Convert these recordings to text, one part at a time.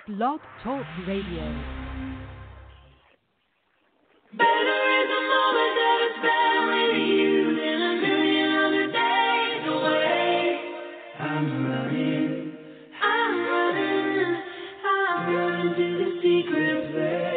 Blog Talk Radio. Better is a moment that is spent with you than a million other days away. I'm running to the secret place.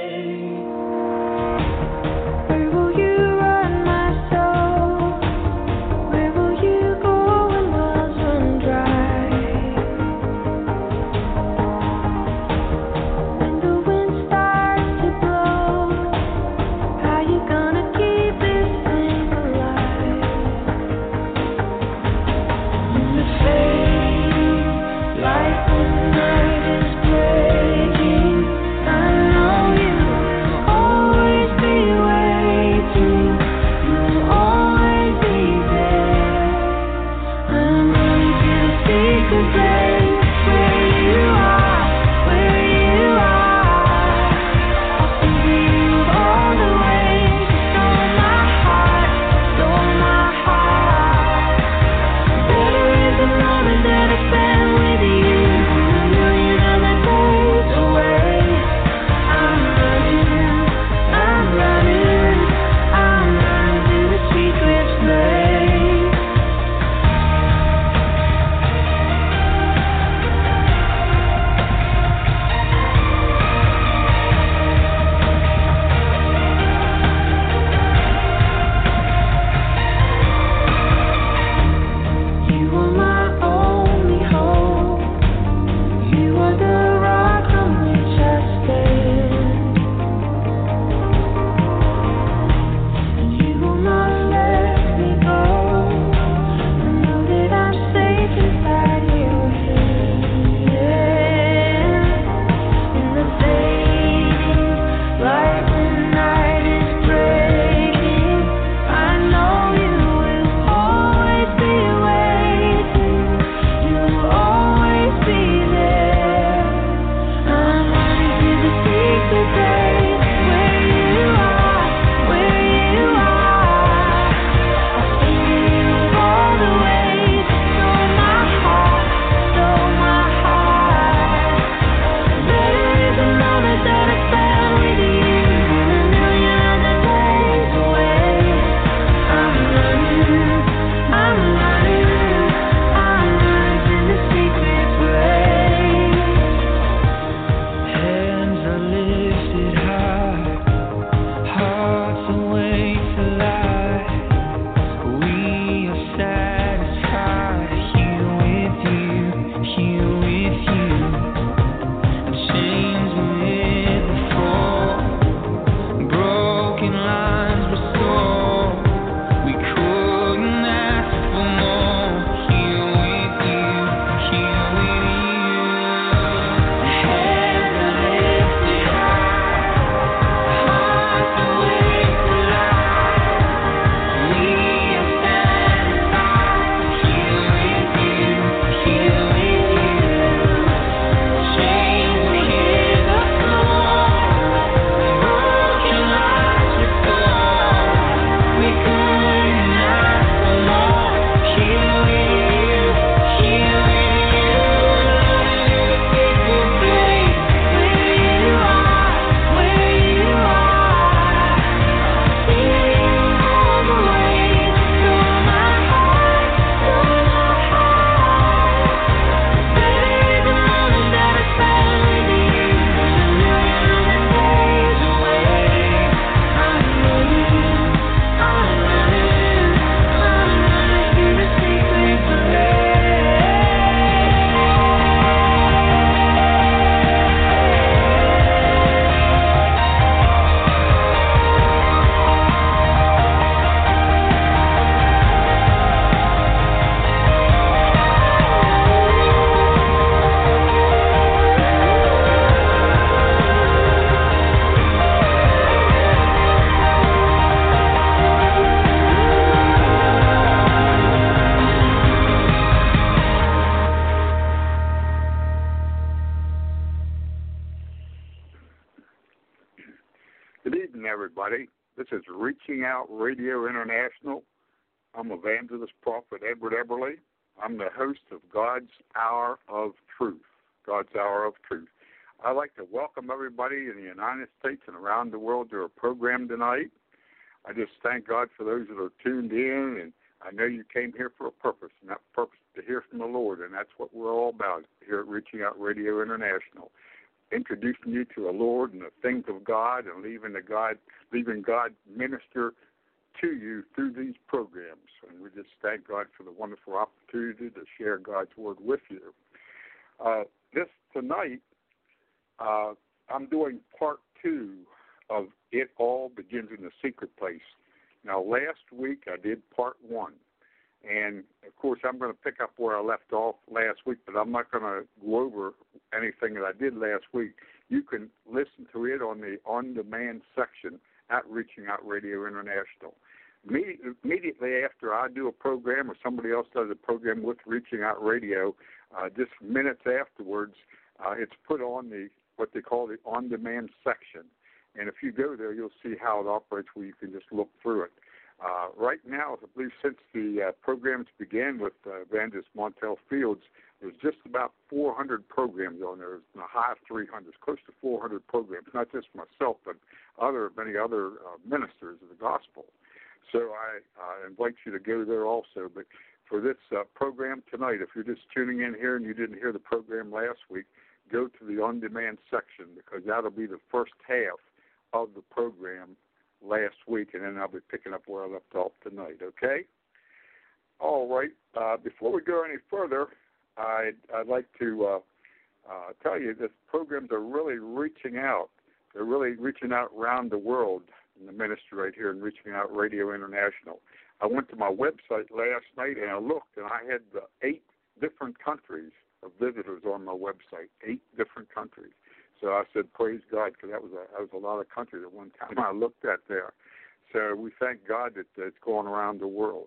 everybody. This is Reaching Out Radio International. I'm Evangelist Prophet Edward Eberly. I'm the host of God's Hour of Truth. God's Hour of Truth. I'd like to welcome everybody in the United States and around the world to our program tonight. I just thank God for those that are tuned in, and I know you came here for a purpose, and that purpose is to hear from the Lord, and that's what we're all about here at Reaching Out Radio International, introducing you to the Lord and the things of God and leaving God minister to you through these programs. And we just thank God for the wonderful opportunity to share God's Word with you. This tonight, I'm doing part 2 of It All Begins in the Secret Place. Now, last week I did part 1. And, of course, I'm going to pick up where I left off last week, but I'm not going to go over anything that I did last week. You can listen to it on the on-demand section at Reaching Out Radio International. Immediately after I do a program or somebody else does a program with Reaching Out Radio, just minutes afterwards, it's put on what they call the on-demand section. And if you go there, you'll see how it operates where you can just look through it. Right now, I believe since the programs began with Evangelist Montel Fields, there's just about 400 programs on there. It's in the high 300s, close to 400 programs, not just myself, but many other ministers of the gospel. So I invite you to go there also. But for this program tonight, if you're just tuning in here and you didn't hear the program last week, go to the on-demand section, because that'll be the first half of the program last week, and then I'll be picking up where I left off tonight, okay? All right. Before we go any further, I'd like to tell you that programs are really reaching out. They're really reaching out around the world in the ministry right here and Reaching Out Radio International. I went to my website last night and I looked, and I had 8 different countries of visitors on my website, 8 different countries. So I said, praise God, because that was a lot of countries at one time I looked at there. So we thank God that it's going around the world.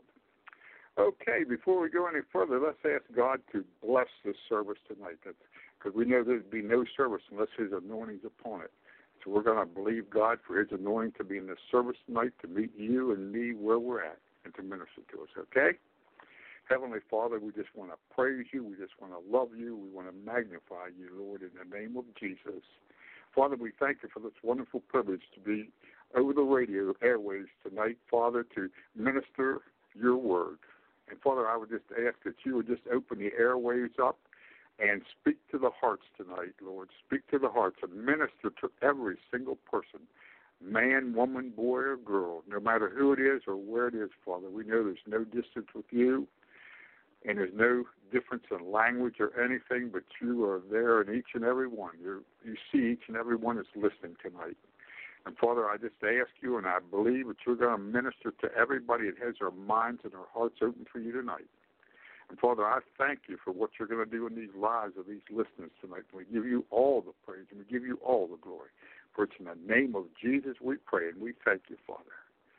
Okay, before we go any further, let's ask God to bless this service tonight, because we know there'd be no service unless His anointing's upon it. So we're going to believe God for His anointing to be in this service tonight, to meet you and me where we're at and to minister to us, okay? Heavenly Father, we just want to praise you. We just want to love you. We want to magnify you, Lord, in the name of Jesus. Father, we thank you for this wonderful privilege to be over the radio airways tonight, Father, to minister your word. And, Father, I would just ask that you would just open the airways up and speak to the hearts tonight, Lord. Speak to the hearts and minister to every single person, man, woman, boy, or girl, no matter who it is or where it is, Father. We know there's no distance with you. And there's no difference in language or anything, but you are there in each and every one. You see each and every one that's listening tonight. And, Father, I just ask you, and I believe that you're going to minister to everybody that has their minds and their hearts open for you tonight. And, Father, I thank you for what you're going to do in these lives of these listeners tonight. And we give you all the praise, and we give you all the glory. For it's in the name of Jesus we pray, and we thank you, Father.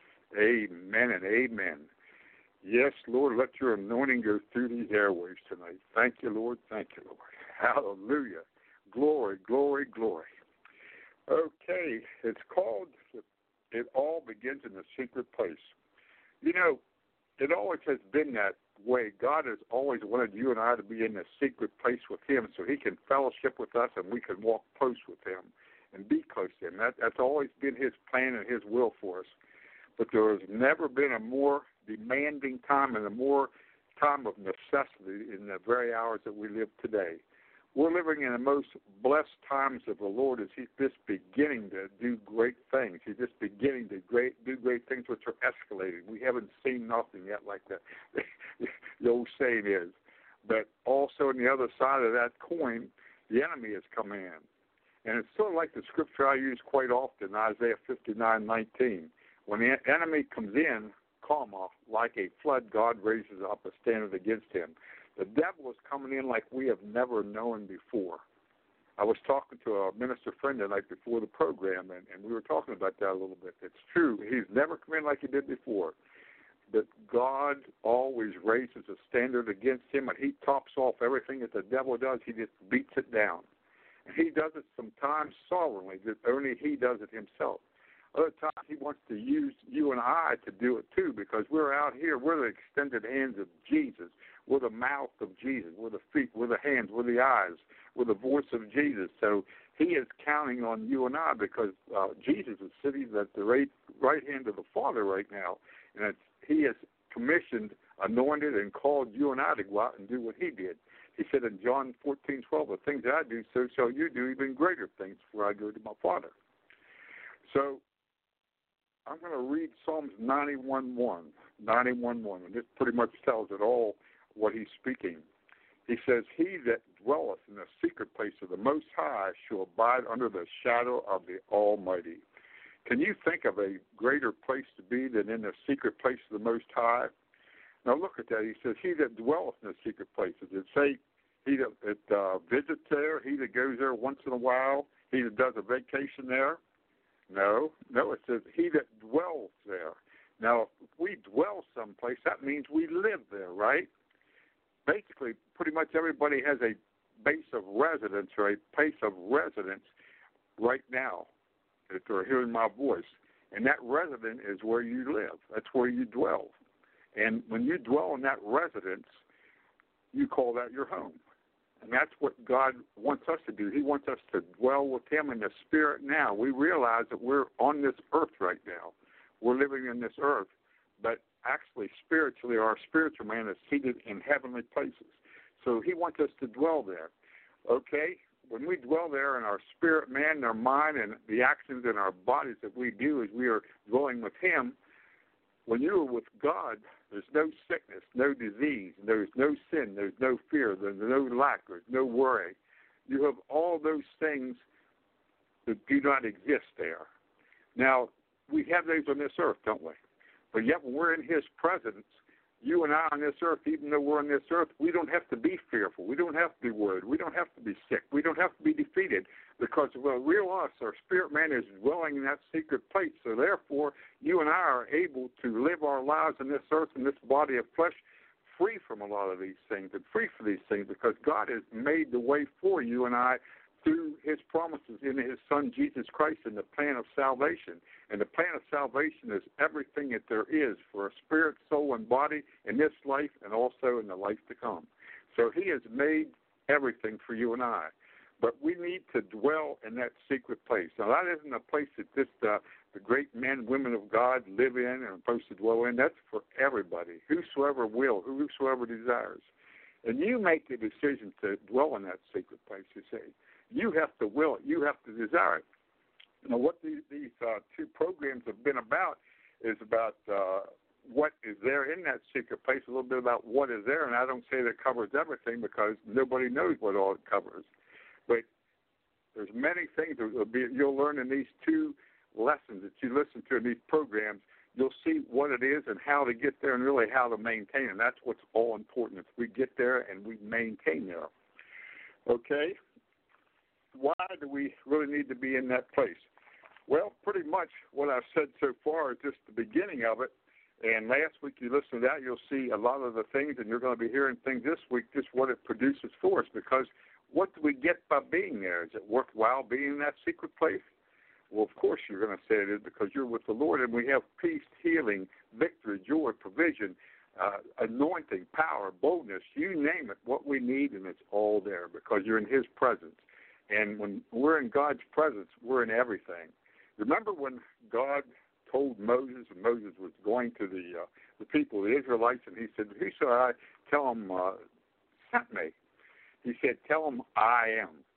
Amen and amen. Yes, Lord, let your anointing go through these airwaves tonight. Thank you, Lord. Thank you, Lord. Hallelujah. Glory, glory, glory. Okay, it's called It All Begins in the Secret Place. You know, it always has been that way. God has always wanted you and I to be in the secret place with Him so He can fellowship with us and we can walk close with Him and be close to Him. That's always been His plan and His will for us. But there has never been a more demanding time and a more time of necessity in the very hours that we live today. We're living in the most blessed times of the Lord as He's just beginning to do great things. He's just beginning to do great things which are escalating. We haven't seen nothing yet like that. The old saying is. But also on the other side of that coin, the enemy has come in. And it's sort of like the scripture I use quite often, Isaiah 59:19. When the enemy comes in, like a flood, God raises up a standard against him. The devil is coming in like we have never known before. I was talking to a minister friend tonight before the program, and we were talking about that a little bit. It's true. He's never come in like he did before. But God always raises a standard against him, and He tops off everything that the devil does. He just beats it down. And He does it sometimes sovereignly, that only He does it Himself. Other times he wants to use you and I to do it too, because we're out here. We're the extended hands of Jesus. We're the mouth of Jesus. We're the feet. We're the hands. We're the eyes. We're the voice of Jesus. So he is counting on you and I, because Jesus is sitting at the right hand of the Father right now, and he has commissioned, anointed, and called you and I to go out and do what he did. He said in John 14:12, the things that I do, so shall you do, even greater things, for I go to my Father. So I'm going to read Psalms 91:1, and this pretty much tells it all what he's speaking. He says, he that dwelleth in the secret place of the Most High shall abide under the shadow of the Almighty. Can you think of a greater place to be than in the secret place of the Most High? Now look at that. He says, he that dwelleth in the secret place. Does it say he that visits there, he that goes there once in a while, he that does a vacation there? No, it says he that dwells there. Now, if we dwell someplace, that means we live there, right? Basically, pretty much everybody has a base of residence or a place of residence right now, if they're hearing my voice. And that residence is where you live. That's where you dwell. And when you dwell in that residence, you call that your home. And that's what God wants us to do. He wants us to dwell with him in the Spirit now. We realize that we're on this earth right now. We're living in this earth. But actually, spiritually, our spiritual man is seated in heavenly places. So he wants us to dwell there. Okay? When we dwell there in our spirit man, our mind, and the actions in our bodies that we do as we are dwelling with him, when you are with God, there's no sickness, no disease, there's no sin, there's no fear, there's no lack, there's no worry. You have all those things that do not exist there. Now, we have those on this earth, don't we? But yet when we're in his presence, you and I on this earth, even though we're on this earth, we don't have to be fearful. We don't have to be worried. We don't have to be sick. We don't have to be defeated, because the real us, our spirit man, is dwelling in that secret place. So therefore, you and I are able to live our lives on this earth, in this body of flesh, free from a lot of these things and free for these things, because God has made the way for you and I through his promises in his Son, Jesus Christ, and the plan of salvation. And the plan of salvation is everything that there is for a spirit, soul, and body in this life and also in the life to come. So he has made everything for you and I. But we need to dwell in that secret place. Now, that isn't a place that just the great men and women of God live in and are supposed to dwell in. That's for everybody, whosoever will, whosoever desires. And you make the decision to dwell in that secret place, you see. You have to will it. You have to desire it. Now, what these two programs have been about is about what is there in that secret place, a little bit about what is there. And I don't say that it covers everything, because nobody knows what all it covers. But there's many things that you'll learn in these two lessons that you listen to in these programs. You'll see what it is and how to get there and really how to maintain it. And that's what's all important. If we get there and we maintain there. Okay? Why do we really need to be in that place? Well, pretty much what I've said so far is just the beginning of it. And last week you listened to that, you'll see a lot of the things, and you're going to be hearing things this week, just what it produces for us. Because what do we get by being there? Is it worthwhile being in that secret place? Well, of course you're going to say it is, because you're with the Lord, and we have peace, healing, victory, joy, provision, anointing, power, boldness, you name it, what we need, and it's all there because you're in his presence. And when we're in God's presence, we're in everything. Remember when God told Moses, and Moses was going to the people, the Israelites, and he said, who shall I tell them sent me? He said, tell them I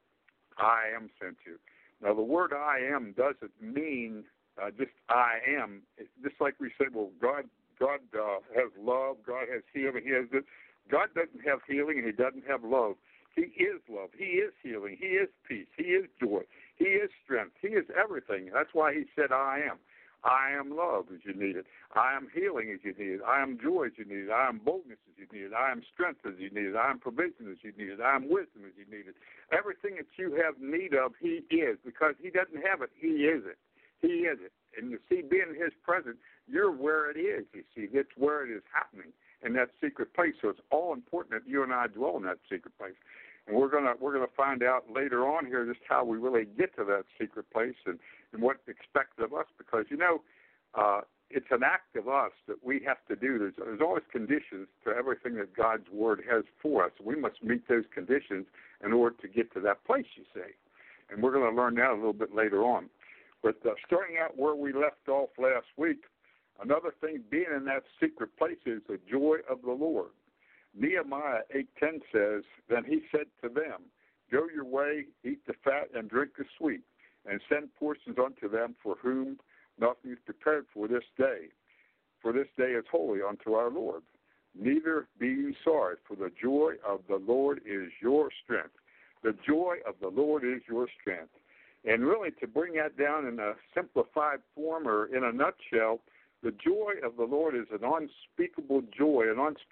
am sent you. Now, the word I am doesn't mean just I am. It's just like we said, well, God has love, God has healing, he has this. God doesn't have healing, and he doesn't have love. He is love. He is healing. He is peace. He is joy. He is strength. He is everything. That's why he said, I am. I am love as you need it. I am healing as you need it. I am joy as you need it. I am boldness as you need it. I am strength as you need it. I am provision as you need it. I am wisdom as you need it. Everything that you have need of, he is. Because he doesn't have it, he is it. He is it. And you see, being in his presence, you're where it is, you see. That's where it is happening, in that secret place. So it's all important that you and I dwell in that secret place. And we're gonna find out later on here just how we really get to that secret place and what expected of us, because it's an act of us that we have to do. There's always conditions to everything that God's Word has for us. We must meet those conditions in order to get to that place, you see. And we're going to learn that a little bit later on. But starting out where we left off last week, another thing being in that secret place is the joy of the Lord. Nehemiah 8:10 says, "Then he said to them, Go your way, eat the fat, and drink the sweet, and send portions unto them for whom nothing is prepared for this day. For this day is holy unto our Lord. Neither be you sorry, for the joy of the Lord is your strength." The joy of the Lord is your strength. And really, to bring that down in a simplified form or in a nutshell, the joy of the Lord is an unspeakable joy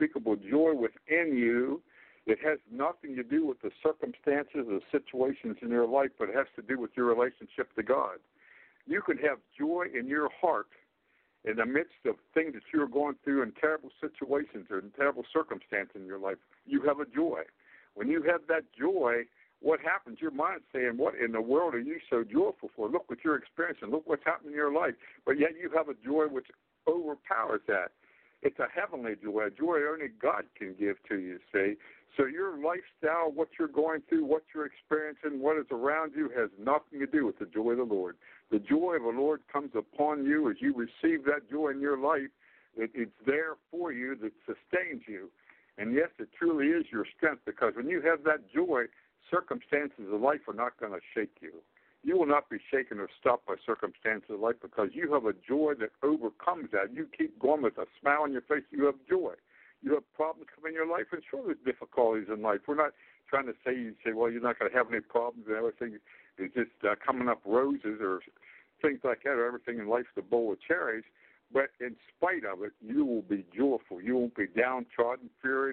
within you. It has nothing to do with the circumstances or situations in your life, but it has to do with your relationship to God. You can have joy in your heart in the midst of things that you're going through in terrible situations or in terrible circumstances in your life. You have a joy. When you have that joy, what happens? Your mind's saying, what in the world are you so joyful for? Look what you're experiencing. Look what's happening in your life. But yet you have a joy which overpowers that. It's a heavenly joy, a joy only God can give to you, see. So your lifestyle, what you're going through, what you're experiencing, what is around you has nothing to do with the joy of the Lord. The joy of the Lord comes upon you as you receive that joy in your life. It's there for you that sustains you. And yes, it truly is your strength, because when you have that joy, circumstances of life are not going to shake you. You will not be shaken or stopped by circumstances of life, because you have a joy that overcomes that. You keep going with a smile on your face. You have joy. You have problems come in your life, and sure, there's difficulties in life. We're not trying to say, well, you're not going to have any problems and everything is just coming up roses or things like that, or everything in life's a bowl of cherries. But in spite of it, you will be joyful. You won't be downtrodden,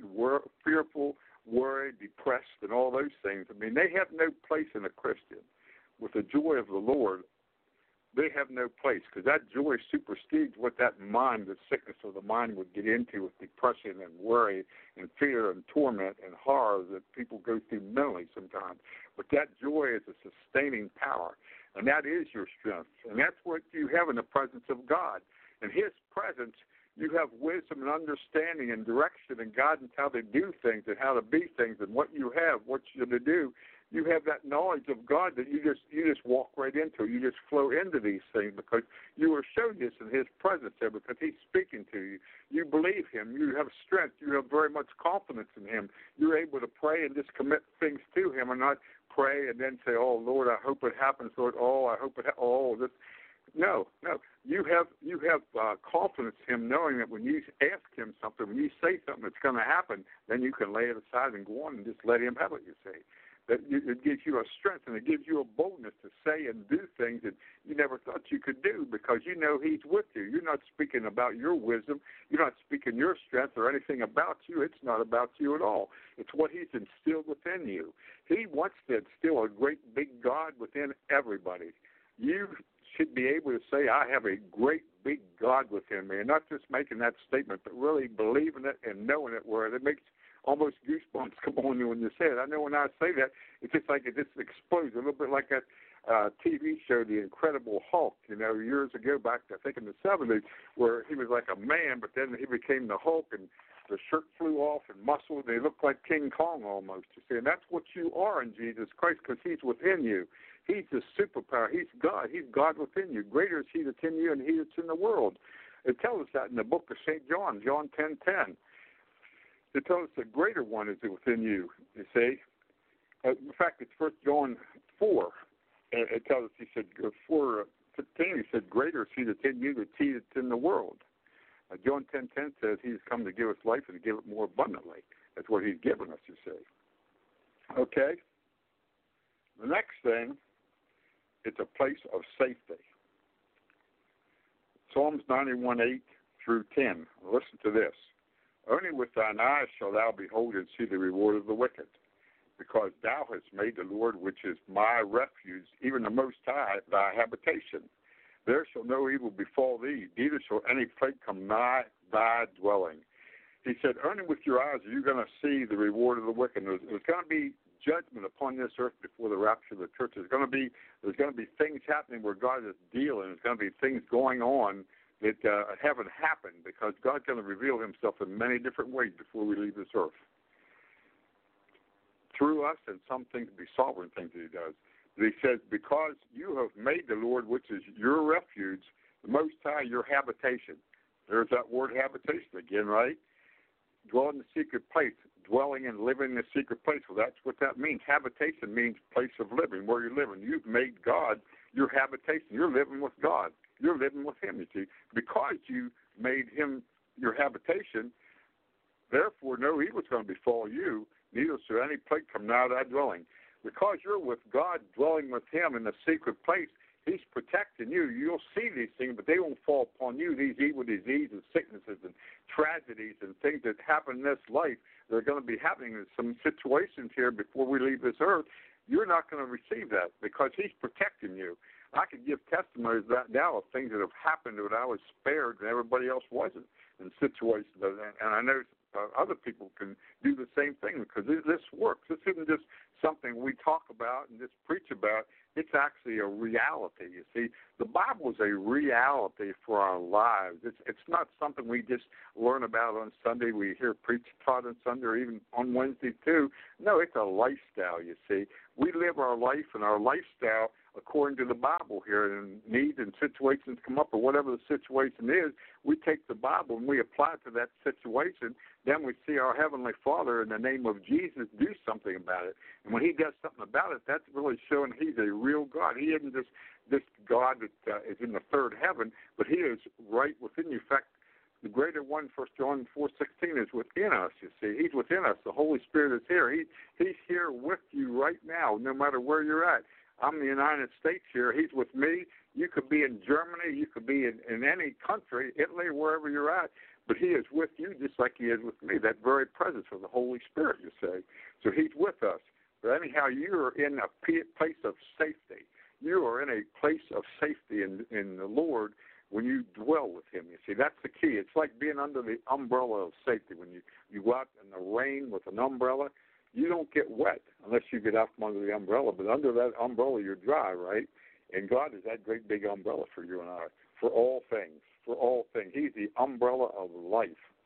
fearful, worried, depressed, and all those things. I mean, they have no place in a Christian. With the joy of the Lord, they have no place, because that joy supersedes what that mind, the sickness of the mind, would get into with depression and worry and fear and torment and horror that people go through mentally sometimes. But that joy is a sustaining power, and that is your strength. And that's what you have in the presence of God. In His presence, you have wisdom and understanding and direction and guidance how to do things and how to be things and what you have, what you're to do. You have that knowledge of God that you just walk right into. You just flow into these things because you are shown this in His presence there, because He's speaking to you. You believe Him. You have strength. You have very much confidence in Him. You're able to pray and just commit things to Him and not pray and then say, "Oh Lord, I hope it happens." Lord, I hope it. This. No. You have confidence in Him, knowing that when you ask Him something, when you say something that's going to happen, then you can lay it aside and go on and just let Him have it. You see. It gives you a strength, and it gives you a boldness to say and do things that you never thought you could do, because you know He's with you. You're not speaking about your wisdom. You're not speaking your strength or anything about you. It's not about you at all. It's what He's instilled within you. He wants to instill a great big God within everybody. You should be able to say, "I have a great big God within me," and not just making that statement, but really believing it and knowing it, where it makes almost goosebumps come on you when you say it. I know when I say that, it's just like it just explodes, a little bit like that TV show, The Incredible Hulk, years ago, back, I think in the 70s, where he was like a man, but then he became the Hulk, and the shirt flew off and muscles, and he looked like King Kong almost, you see. And that's what you are in Jesus Christ, because He's within you. He's the superpower. He's God. He's God within you. Greater is He that's in you and He that's in the world. It tells us that in the book of St. John, John 10:10. It tells us the greater one is within you see. In fact, it's 1 John 4. It tells us, He said, 4:15, He said, greater is He that's in you than He that's in the world. John 10:10 says He's come to give us life and to give it more abundantly. That's what He's given us, you see. Okay? The next thing, it's a place of safety. Psalms 91:8 through 10. Listen to this. Only with thine eyes shalt thou behold and see the reward of the wicked, because thou hast made the Lord, which is my refuge, even the Most High, thy habitation. There shall no evil befall thee, neither shall any plague come nigh thy dwelling. He said, only with your eyes are you going to see the reward of the wicked. There's going to be judgment upon this earth before the rapture of the church. There's going to be things happening where God is dealing. There's going to be things going on that haven't happened because God's going to reveal himself in many different ways before we leave this earth. Through us, and some things be sovereign things that he does. But he says, because you have made the Lord, which is your refuge, the Most High, your habitation. There's that word habitation again, right? Dwell in the secret place, dwelling and living in the secret place. Well, that's what that means. Habitation means place of living, where you're living. You've made God your habitation. You're living with God. You're living with him, you see. Because you made him your habitation, therefore no evil is going to befall you, neither shall any plague come nigh thy dwelling. Because you're with God, dwelling with him in the secret place, he's protecting you. You'll see these things, but they won't fall upon you. These evil diseases, sicknesses, and tragedies and things that happen in this life, they're going to be happening in some situations here before we leave this earth. You're not going to receive that because he's protecting you. I could give testimonies that now of things that have happened that I was spared and everybody else wasn't in situations. And I know other people can do the same thing because this works. This isn't just something we talk about and just preach about. It's actually a reality, you see. The Bible is a reality for our lives. It's not something we just learn about on Sunday. We hear preached taught on Sunday or even on Wednesday too. No, it's a lifestyle, you see. We live our life and our lifestyle according to the Bible here, and needs and situations come up, or whatever the situation is, we take the Bible and we apply it to that situation. Then we see our Heavenly Father in the name of Jesus do something about it. And when he does something about it, that's really showing he's a real God. He isn't just this God that is in the third heaven, but he is right within you. In fact, the greater one, 1 John 4:16, is within us, you see. He's within us. The Holy Spirit is here. He's here with you right now, no matter where you're at. I'm in the United States here. He's with me. You could be in Germany. You could be in any country, Italy, wherever you're at. But he is with you just like he is with me, that very presence of the Holy Spirit, you say. So he's with us. But anyhow, you're in a place of safety. You are in a place of safety in the Lord when you dwell with him, you see. That's the key. It's like being under the umbrella of safety. When you go out in the rain with an umbrella, you don't get wet unless you get out from under the umbrella. But under that umbrella, you're dry, right? And God is that great big umbrella for you and I, for all things, for all things. He's the umbrella of life.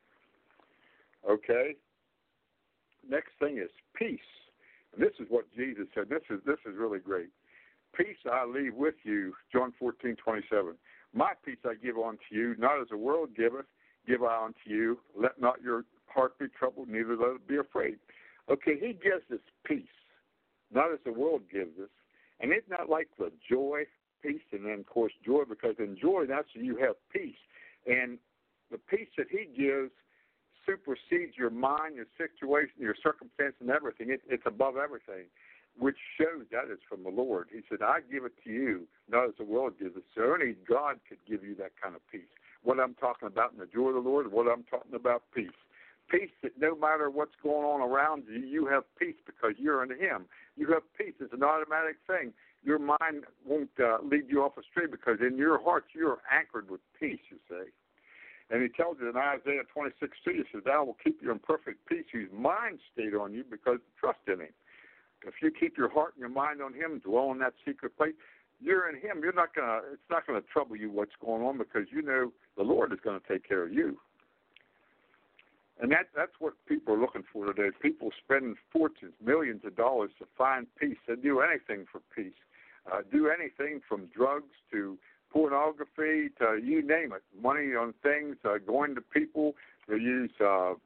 Okay? Next thing is peace. And this is what Jesus said. This is really great. Peace I leave with you, John 14:27. My peace I give unto you, not as the world giveth, give I unto you. Let not your heart be troubled, neither let it be afraid. Okay, he gives us peace, not as the world gives us. And it's not like the joy, peace, and then, of course, joy, because in joy, that's when you have peace. And the peace that he gives supersedes your mind, your situation, your circumstance, and everything. It's above everything, which shows that is from the Lord. He said, I give it to you, not as the world gives it. So only God could give you that kind of peace. What I'm talking about in the joy of the Lord, what I'm talking about, peace. Peace that no matter what's going on around you, you have peace because you're in him. You have peace. It's an automatic thing. Your mind won't lead you off astray because in your heart you're anchored with peace, you say. And he tells you in Isaiah 26:2, he says, I will keep you in perfect peace whose mind stayed on you because of trust in him. If you keep your heart and your mind on him, dwell in that secret place, you're in him. It's not going to trouble you what's going on because you know the Lord is going to take care of you. And that's what people are looking for today. People spend fortunes, millions of dollars to find peace. They do anything for peace. Do anything from drugs to pornography to you name it. Money on things, going to people. They use the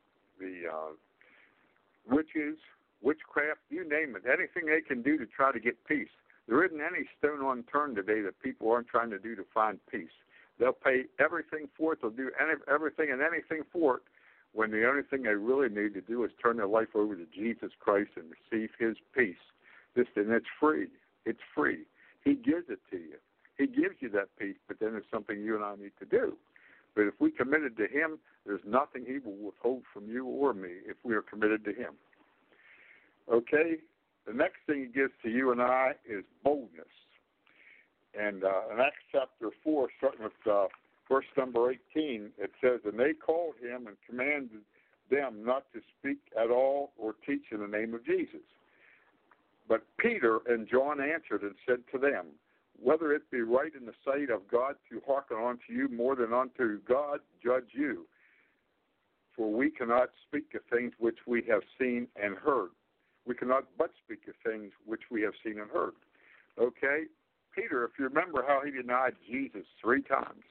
witches, witchcraft, you name it. Anything they can do to try to get peace. There isn't any stone unturned today that people aren't trying to do to find peace. They'll pay everything for it. They'll do everything and anything for it, when the only thing they really need to do is turn their life over to Jesus Christ and receive his peace. And it's free. It's free. He gives it to you. He gives you that peace, but then it's something you and I need to do. But if we committed to him, there's nothing he will withhold from you or me if we are committed to him. Okay? The next thing he gives to you and I is boldness. And in Acts chapter 4, starting with verse number 18, it says, and they called him and commanded them not to speak at all or teach in the name of Jesus. But Peter and John answered and said to them, whether it be right in the sight of God to hearken unto you more than unto God, judge you. For we cannot speak of things which we have seen and heard. We cannot but speak of things which we have seen and heard. Okay? Peter, if you remember how he denied Jesus 3 times.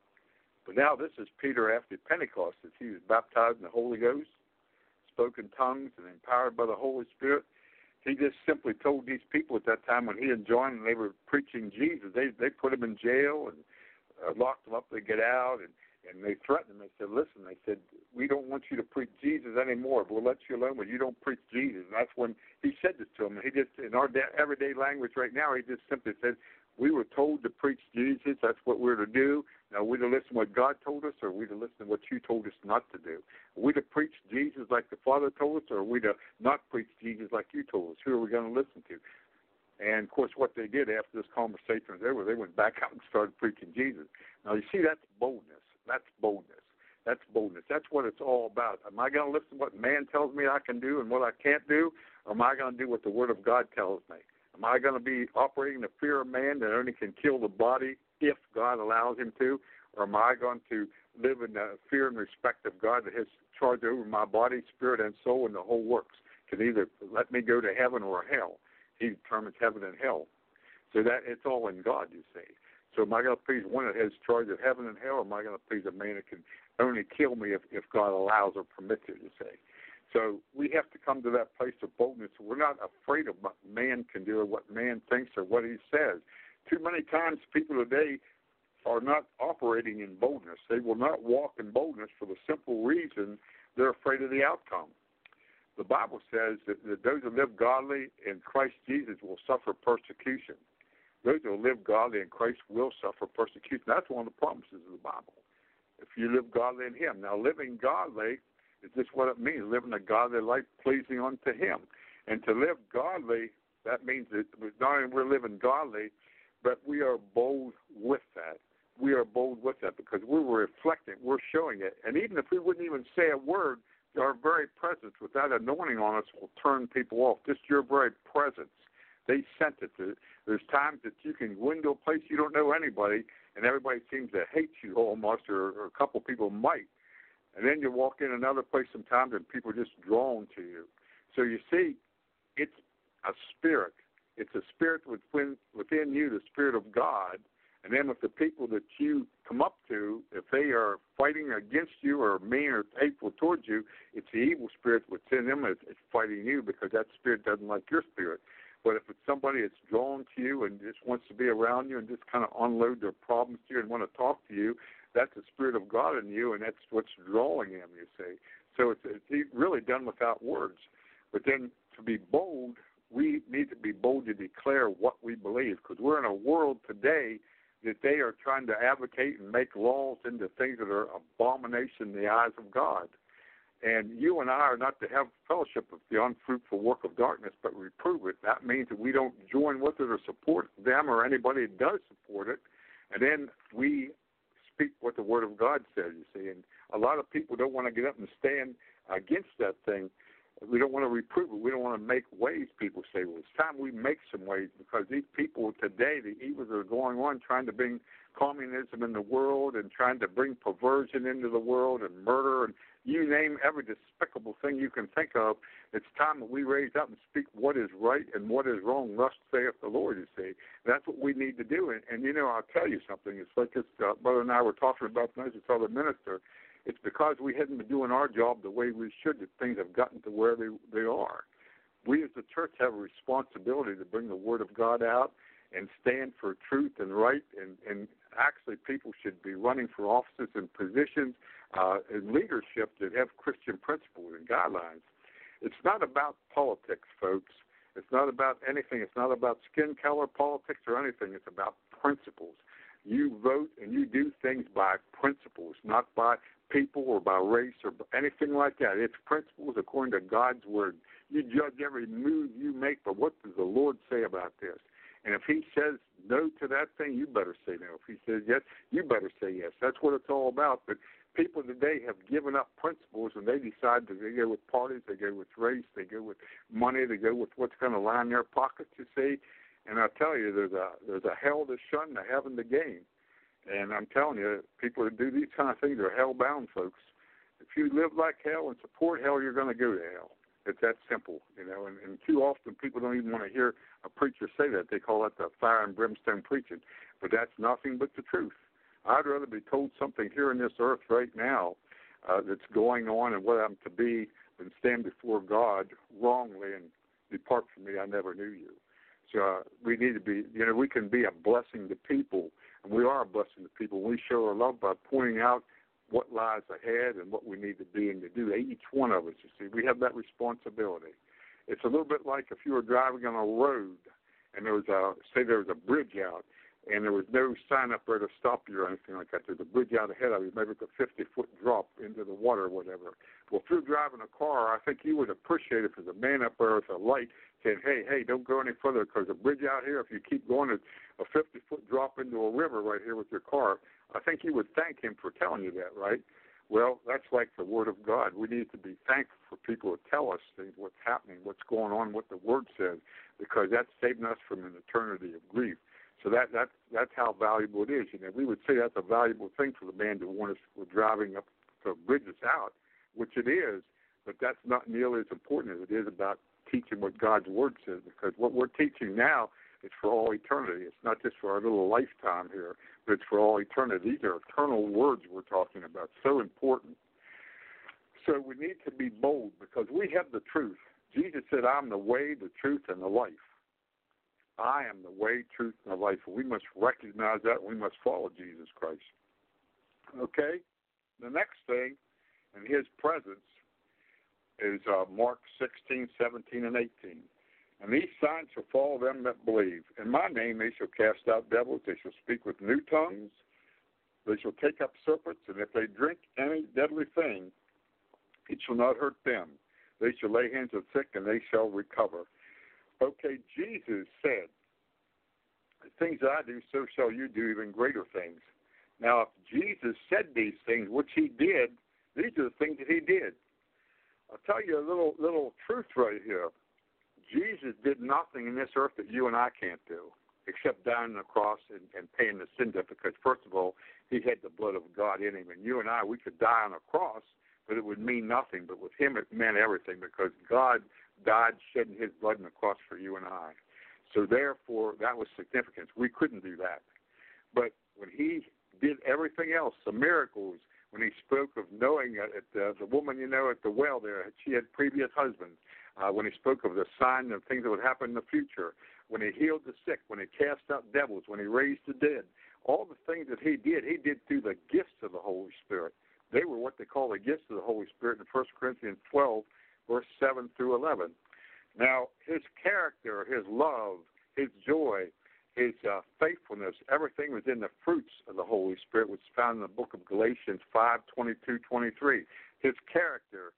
But now this is Peter after Pentecost, as he was baptized in the Holy Ghost, spoke in tongues, and empowered by the Holy Spirit. He just simply told these people at that time when he and John and they were preaching Jesus, they put him in jail and locked him up to get out, and they threatened him. They said, listen, they said, we don't want you to preach Jesus anymore. We'll let you alone, but you don't preach Jesus. And that's when he said this to them. He just, in our everyday language right now, he just simply said, we were told to preach Jesus. That's what we're to do. Now, are we to listen to what God told us, or are we to listen to what you told us not to do? Are we to preach Jesus like the Father told us, or are we to not preach Jesus like you told us? Who are we going to listen to? And, of course, what they did after this conversation was over, they went back out and started preaching Jesus. Now, you see, that's boldness. That's boldness. That's boldness. That's what it's all about. Am I going to listen to what man tells me I can do and what I can't do, or am I going to do what the Word of God tells me? Am I going to be operating the fear of man that only can kill the body if God allows him to, or am I going to live in the fear and respect of God that has charge over my body, spirit, and soul, and the whole works? Can either let me go to heaven or hell. He determines heaven and hell. So that it's all in God, you see. So am I going to please one that has charge of heaven and hell, or am I going to please a man that can only kill me if God allows or permits it, you see? So we have to come to that place of boldness. We're not afraid of what man can do or what man thinks or what he says. Too many times people today are not operating in boldness. They will not walk in boldness for the simple reason they're afraid of the outcome. The Bible says that those who live godly in Christ Jesus will suffer persecution. Those who live godly in Christ will suffer persecution. That's one of the promises of the Bible. If you live godly in him. Now, living godly is just what it means, living a godly life pleasing unto him. And to live godly, that means that not only we're living godly, but we are bold with that. We are bold with that because we're reflecting, we're showing it. And even if we wouldn't even say a word, our very presence with that anointing on us will turn people off. Just your very presence. They sense it. There's times that you can go into a place you don't know anybody, and everybody seems to hate you almost, or a couple people might. And then you walk in another place sometimes, and people are just drawn to you. So you see, it's a spirit. It's a spirit within you, the Spirit of God. And then with the people that you come up to, if they are fighting against you or mean or hateful towards you, it's the evil spirit within them that's fighting you because that spirit doesn't like your spirit. But if it's somebody that's drawn to you and just wants to be around you and just kind of unload their problems to you and want to talk to you, that's the Spirit of God in you, and that's what's drawing them, you see. So it's really done without words. But then to be bold, we need to be bold to declare what we believe because we're in a world today that they are trying to advocate and make laws into things that are abomination in the eyes of God. And you and I are not to have fellowship with the unfruitful work of darkness, but reprove it. That means that we don't join with it or support them or anybody that does support it. And then we speak what the Word of God says, you see. And a lot of people don't want to get up and stand against that thing. We don't want to reprove it. We don't want to make waves, people say. Well, it's time we make some waves because these people today, the evils that are going on, trying to bring communism in the world and trying to bring perversion into the world and murder and you name every despicable thing you can think of, it's time that we raise up and speak what is right and what is wrong, thus saith the Lord, you see. That's what we need to do. And you know, I'll tell you something. It's like this brother and I were talking about tonight, this other minister. It's because we hadn't been doing our job the way we should that things have gotten to where they are. We as the church have a responsibility to bring the Word of God out and stand for truth and right, and actually people should be running for offices and positions in leadership that have Christian principles and guidelines. It's not about politics, folks. It's not about anything. It's not about skin color politics or anything. It's about principles. You vote and you do things by principles, not by people or by race or anything like that. It's principles according to God's Word. You judge every move you make, but what does the Lord say about this? And if he says no to that thing, you better say no. If he says yes, you better say yes. That's what it's all about. But people today have given up principles, and they decide that they go with parties, they go with race, they go with money, they go with what's going to line their pockets, you see. And I tell you, there's a hell to shun, a heaven to gain. And I'm telling you, people that do these kind of things are hell-bound, folks. If you live like hell and support hell, you're going to go to hell. It's that simple, you know. And too often people don't even want to hear a preacher say that. They call that the fire and brimstone preaching. But that's nothing but the truth. I'd rather be told something here on this earth right now that's going on and what I'm to be than stand before God wrongly and depart from me, I never knew you. So we need to be, you know, we can be a blessing to people, and we are a blessing to people. We show our love by pointing out what lies ahead and what we need to be and to do. Each one of us, you see, we have that responsibility. It's a little bit like if you were driving on a road and there was a bridge out, and there was no sign up there to stop you or anything like that. There's a bridge out ahead of you, maybe it's a 50-foot drop into the water or whatever. Well, if you're driving a car, I think you would appreciate it if there's a man up there with a light saying, hey, don't go any further because the bridge out here, if you keep going, it's a 50-foot drop into a river right here with your car. I think you would thank him for telling you that, right? Well, that's like the Word of God. We need to be thankful for people who tell us things, what's happening, what's going on, what the Word says, because that's saving us from an eternity of grief. So that's how valuable it is. You know, we would say that's a valuable thing for the man to want us for driving up to bridge us out, which it is, but that's not nearly as important as it is about teaching what God's Word says, because what we're teaching now is for all eternity. It's not just for our little lifetime here, but it's for all eternity. These are eternal words we're talking about, so important. So we need to be bold because we have the truth. Jesus said, I'm the way, the truth, and the life. I am the way, truth, and the life. We must recognize that, and we must follow Jesus Christ. Okay? The next thing in his presence is Mark 16, 17, and 18. And these signs shall follow them that believe. In my name they shall cast out devils. They shall speak with new tongues. They shall take up serpents. And if they drink any deadly thing, it shall not hurt them. They shall lay hands on sick, and they shall recover. Okay, Jesus said, the things that I do, so shall you do even greater things. Now, if Jesus said these things, which he did, these are the things that he did. I'll tell you a little truth right here. Jesus did nothing in this earth that you and I can't do, except dying on the cross and paying the sin debt, because, first of all, he had the blood of God in him. And you and I, we could die on a cross, but it would mean nothing. But with him, it meant everything, because God died shedding his blood on the cross for you and I. So therefore, that was significance. We couldn't do that. But when he did everything else, the miracles, when he spoke of knowing the woman, you know, at the well there, she had previous husbands, when he spoke of the sign of things that would happen in the future, when he healed the sick, when he cast out devils, when he raised the dead, all the things that he did through the gifts of the Holy Spirit. They were what they call the gifts of the Holy Spirit in 1 Corinthians 12, verse 7 through 11. Now, his character, his love, his joy, his faithfulness, everything was in the fruits of the Holy Spirit, which is found in the book of Galatians 5, 22, 23. His character,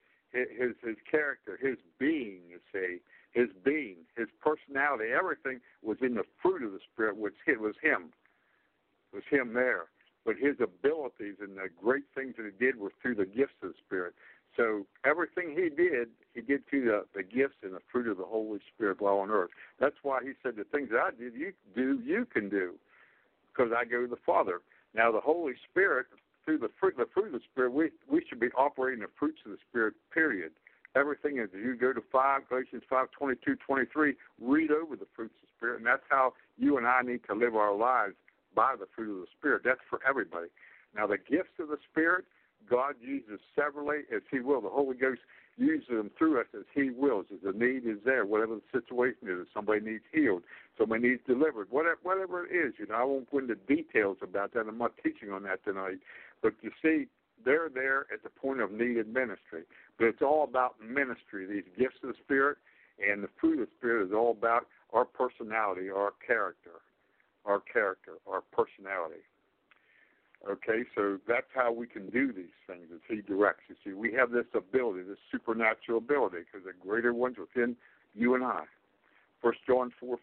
his being, you see, his being, his personality, everything was in the fruit of the Spirit, which it was him. It was him there. But his abilities and the great things that he did were through the gifts of the Spirit. So everything he did through the gifts and the fruit of the Holy Spirit while on earth. That's why he said, the things that I did, you can do, because I go to the Father. Now the Holy Spirit, through the fruit of the Spirit, we should be operating the fruits of the Spirit, period. Everything is, you go to Galatians 5, 22, 23, read over the fruits of the Spirit, and that's how you and I need to live our lives, by the fruit of the Spirit. That's for everybody. Now the gifts of the Spirit, God uses severally as he will. The Holy Ghost uses them through us as he wills, as the need is there, whatever the situation is. If somebody needs healed, somebody needs delivered, whatever it is. You know, I won't go into details about that. I'm not teaching on that tonight. But you see, they're there at the point of needed ministry. But it's all about ministry, these gifts of the Spirit, and the fruit of the Spirit is all about our personality, our character, our personality. Okay, so that's how we can do these things as he directs. You see, we have this ability, this supernatural ability, because the greater one's within you and I. 1 John 4:4.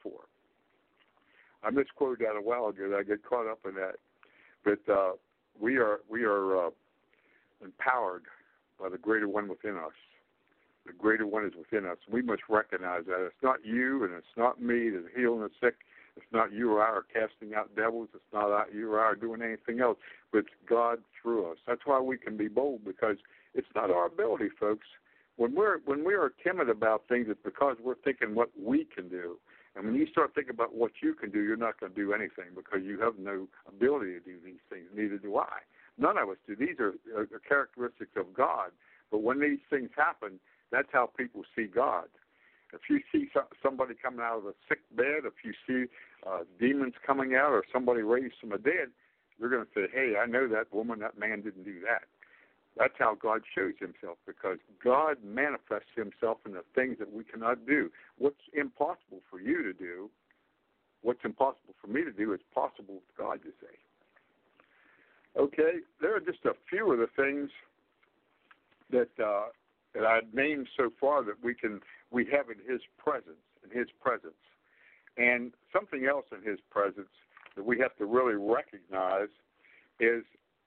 I misquoted that a while ago. I get caught up in that. But we are empowered by the greater one within us. The greater one is within us. We must recognize that. It's not you and it's not me that's healing the sick. It's not you or I are casting out devils. It's not you or I are doing anything else. But it's God through us. That's why we can be bold, because it's not our ability, folks. When we are timid about things, it's because we're thinking what we can do. And when you start thinking about what you can do, you're not going to do anything, because you have no ability to do these things. Neither do I. None of us do. These are characteristics of God. But when these things happen, that's how people see God. If you see somebody coming out of a sick bed, if you see demons coming out, or somebody raised from the dead, you're going to say, hey, I know that woman, that man didn't do that. That's how God shows himself, because God manifests himself in the things that we cannot do. What's impossible for you to do, what's impossible for me to do, is possible with God, you say. Okay, there are just a few of the things that I've named so far that we have in his presence. And something else in his presence that we have to really recognize is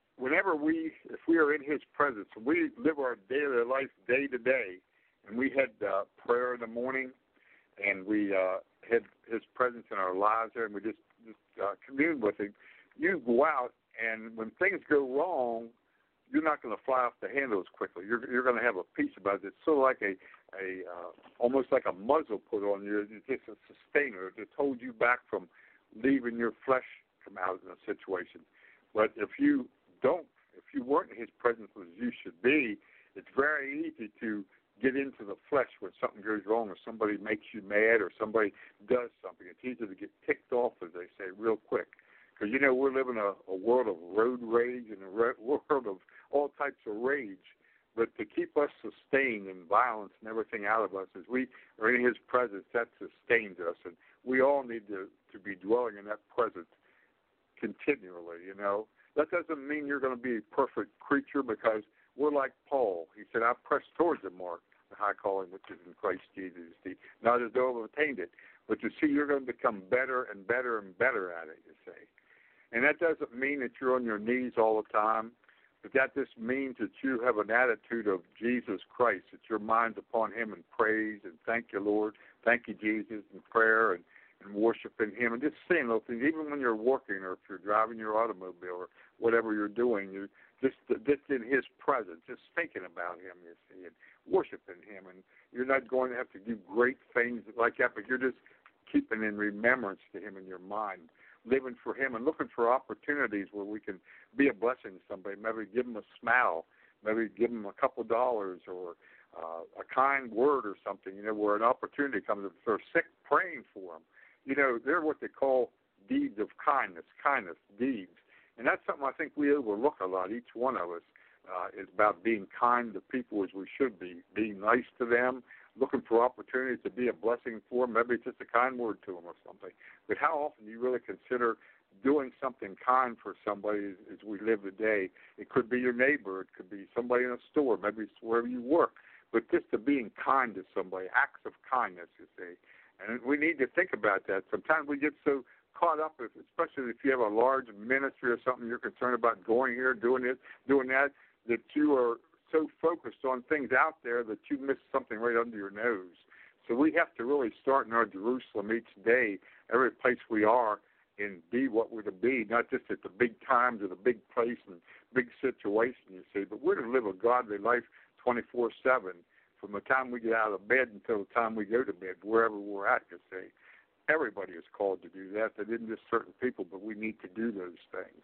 if we are in his presence, we live our daily life day to day, and we had prayer in the morning, and we had his presence in our lives there, and we just commune with him. You go out, and when things go wrong, you're not going to fly off the handle as quickly. You're going to have a peace about it. It's sort of like almost like a muzzle put on you. It's just a sustainer. It just holds you back from leaving your flesh come out in a situation. But if you weren't in his presence as you should be, it's very easy to get into the flesh when something goes wrong, or somebody makes you mad, or somebody does something. It's easy to get ticked off, as they say, real quick. Because, we're living a world of road rage and a world of all types of rage. But to keep us sustained in violence and everything out of us, as we are in his presence, that sustains us. And we all need to be dwelling in that presence continually, That doesn't mean you're going to be a perfect creature, because we're like Paul. He said, I press towards the mark, the high calling which is in Christ Jesus, not as though I've attained it. But you see, you're going to become better and better and better at it, you see. And that doesn't mean that you're on your knees all the time, but that just means that you have an attitude of Jesus Christ, that your mind's upon him in praise and thank you, Lord, thank you, Jesus, in prayer and worshiping him, and just saying those things, even when you're working or if you're driving your automobile or whatever you're doing, you're just in his presence, just thinking about him, you see, and worshiping him. And you're not going to have to do great things like that, but you're just keeping in remembrance to him in your mind, living for him and looking for opportunities where we can be a blessing to somebody, maybe give them a smile, maybe give them a couple of dollars, or a kind word or something, where an opportunity comes. If they're sick, praying for them. They're what they call deeds of kindness, deeds. And that's something I think we overlook a lot. Each one of us is about being kind to people as we should be, being nice to them, looking for opportunities to be a blessing for them. Maybe it's just a kind word to them or something. But how often do you really consider doing something kind for somebody as we live today? It could be your neighbor. It could be somebody in a store. Maybe it's wherever you work. But just to being kind to somebody, acts of kindness, you see. And we need to think about that. Sometimes we get so caught up, especially if you have a large ministry or something, you're concerned about going here, doing this, doing that you are so focused on things out there that you miss something right under your nose. So we have to really start in our Jerusalem each day, every place we are, and be what we're to be, not just at the big times or the big place and big situation, you see, but we're to live a godly life 24/7. From the time we get out of bed until the time we go to bed, wherever we're at, you see. Everybody is called to do that. That isn't just certain people, but we need to do those things.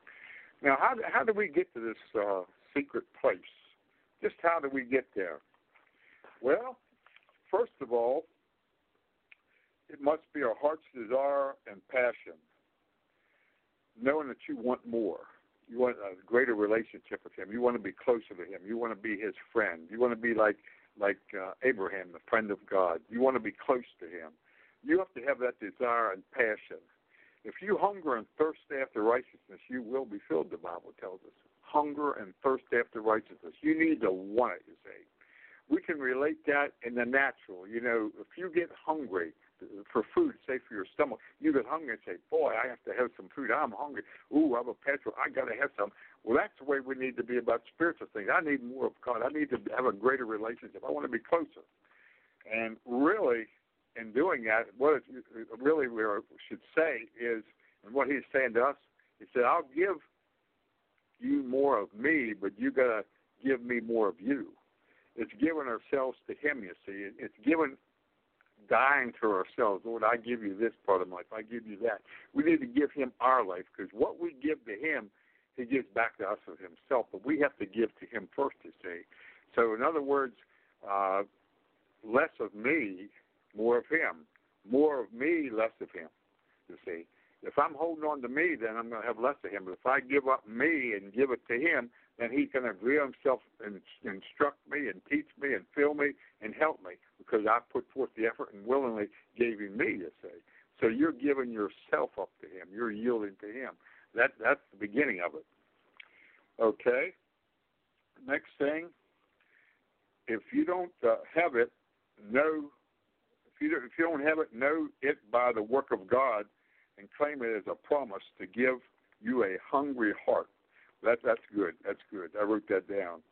Now, how do we get to this secret place? Just how do we get there? Well, first of all, it must be our heart's desire and passion, knowing that you want more. You want a greater relationship with him. You want to be closer to him. You want to be his friend. You want to be like Abraham, the friend of God. You want to be close to him. You have to have that desire and passion. If you hunger and thirst after righteousness, you will be filled, the Bible tells us. Hunger and thirst after righteousness. You need to want it, you see. We can relate that in the natural. If you get hungry, for food, say for your stomach. You get hungry and say, boy, I have to have some food. I'm hungry. Ooh, I'm a petrol. I got to have some. Well, that's the way we need to be about spiritual things. I need more of God. I need to have a greater relationship. I want to be closer. And really, in doing that, what it really we should say is, and what he's saying to us, he said, I'll give you more of me, but you got to give me more of you. It's giving ourselves to him, you see. It's giving, dying to ourselves. Lord, I give you this part of my life. I give you that. We need to give him our life, because what we give to him, he gives back to us of himself. But we have to give to him first, you see. So in other words, less of me, more of him. More of me, less of him, you see. If I'm holding on to me, then I'm going to have less of him. But if I give up me and give it to him, then he can agree himself and instruct me and teach me and fill me and help me, because I put forth the effort and willingly gave him me, you see. So you're giving yourself up to him. You're yielding to him. That's the beginning of it. Okay. Next thing, if you don't have it, know. If you don't have it, know it by the work of God, and claim it as a promise to give you a hungry heart. That's good. That's good. I wrote that down.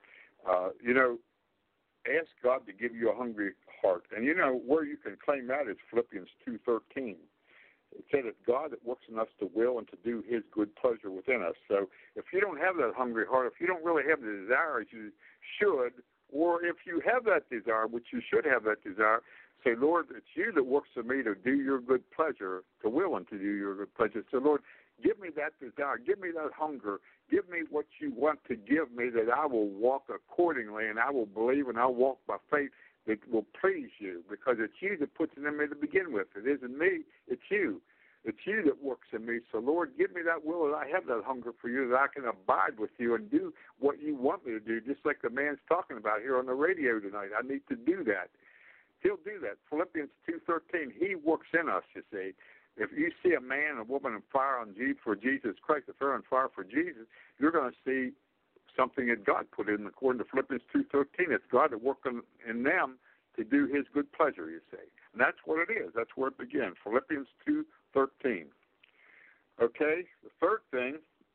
Ask God to give you a hungry heart. And where you can claim that is Philippians 2:13. It said it's God that works in us to will and to do his good pleasure within us. So if you don't have that hungry heart, if you don't really have the desire as you should, or if you have that desire, which you should have that desire, say, Lord, it's you that works in me to do your good pleasure, to will and to do your good pleasure. So, Lord, give me that desire. Give me that hunger. Give me what you want to give me, that I will walk accordingly, and I will believe and I'll walk by faith that will please you, because it's you that puts it in me to begin with. It isn't me. It's you. It's you that works in me. So, Lord, give me that will, that I have that hunger for you, that I can abide with you and do what you want me to do, just like the man's talking about here on the radio tonight. I need to do that. He'll do that. Philippians 2:13, he works in us, you see. If you see a man or woman on fire for Jesus Christ, if they're on fire for Jesus, you're going to see something that God put in, according to Philippians 2:13. It's God that works in them to do his good pleasure, you see. And that's what it is. That's where it begins, Philippians 2:13. Okay, the third thing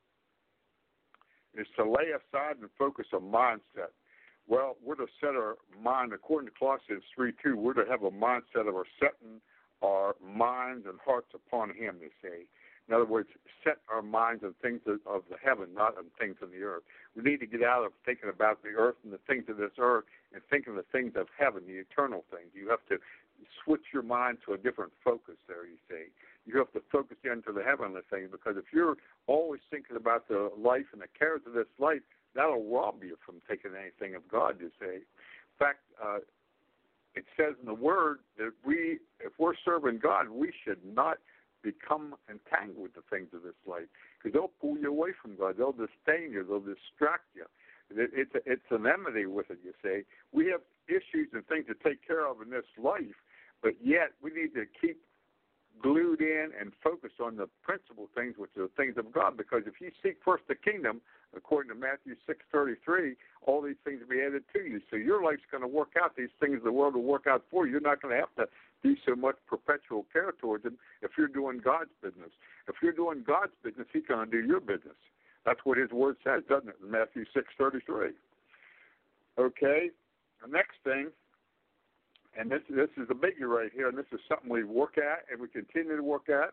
is to lay aside and focus on mindset. Well, we're to set our mind, according to Colossians 3:2, we're to have a mindset of our setting our minds and hearts upon him, you see. In other words, set our minds on things of the heaven, not on things of the earth. We need to get out of thinking about the earth and the things of this earth and think of the things of heaven, the eternal things. You have to switch your mind to a different focus there, you see. You have to focus into the heavenly things, because if you're always thinking about the life and the cares of this life, that'll rob you from taking anything of God, you see. In fact, it says in the Word that if we're serving God, we should not become entangled with the things of this life, because they'll pull you away from God. They'll disdain you. They'll distract you. It's an enmity with it, you see. We have issues and things to take care of in this life, but yet we need to keep glued in and focus on the principal things, which are the things of God, because if you seek first the kingdom, according to Matthew 6:33, all these things will be added to you. So your life's going to work out. These things the world will work out for you. You're not going to have to do so much perpetual care towards them if you're doing God's business. If you're doing God's business, he's going to do your business. That's what his word says, doesn't it, in Matthew 6:33. Okay, the next thing, and this is a biggie right here, and this is something we work at and we continue to work at,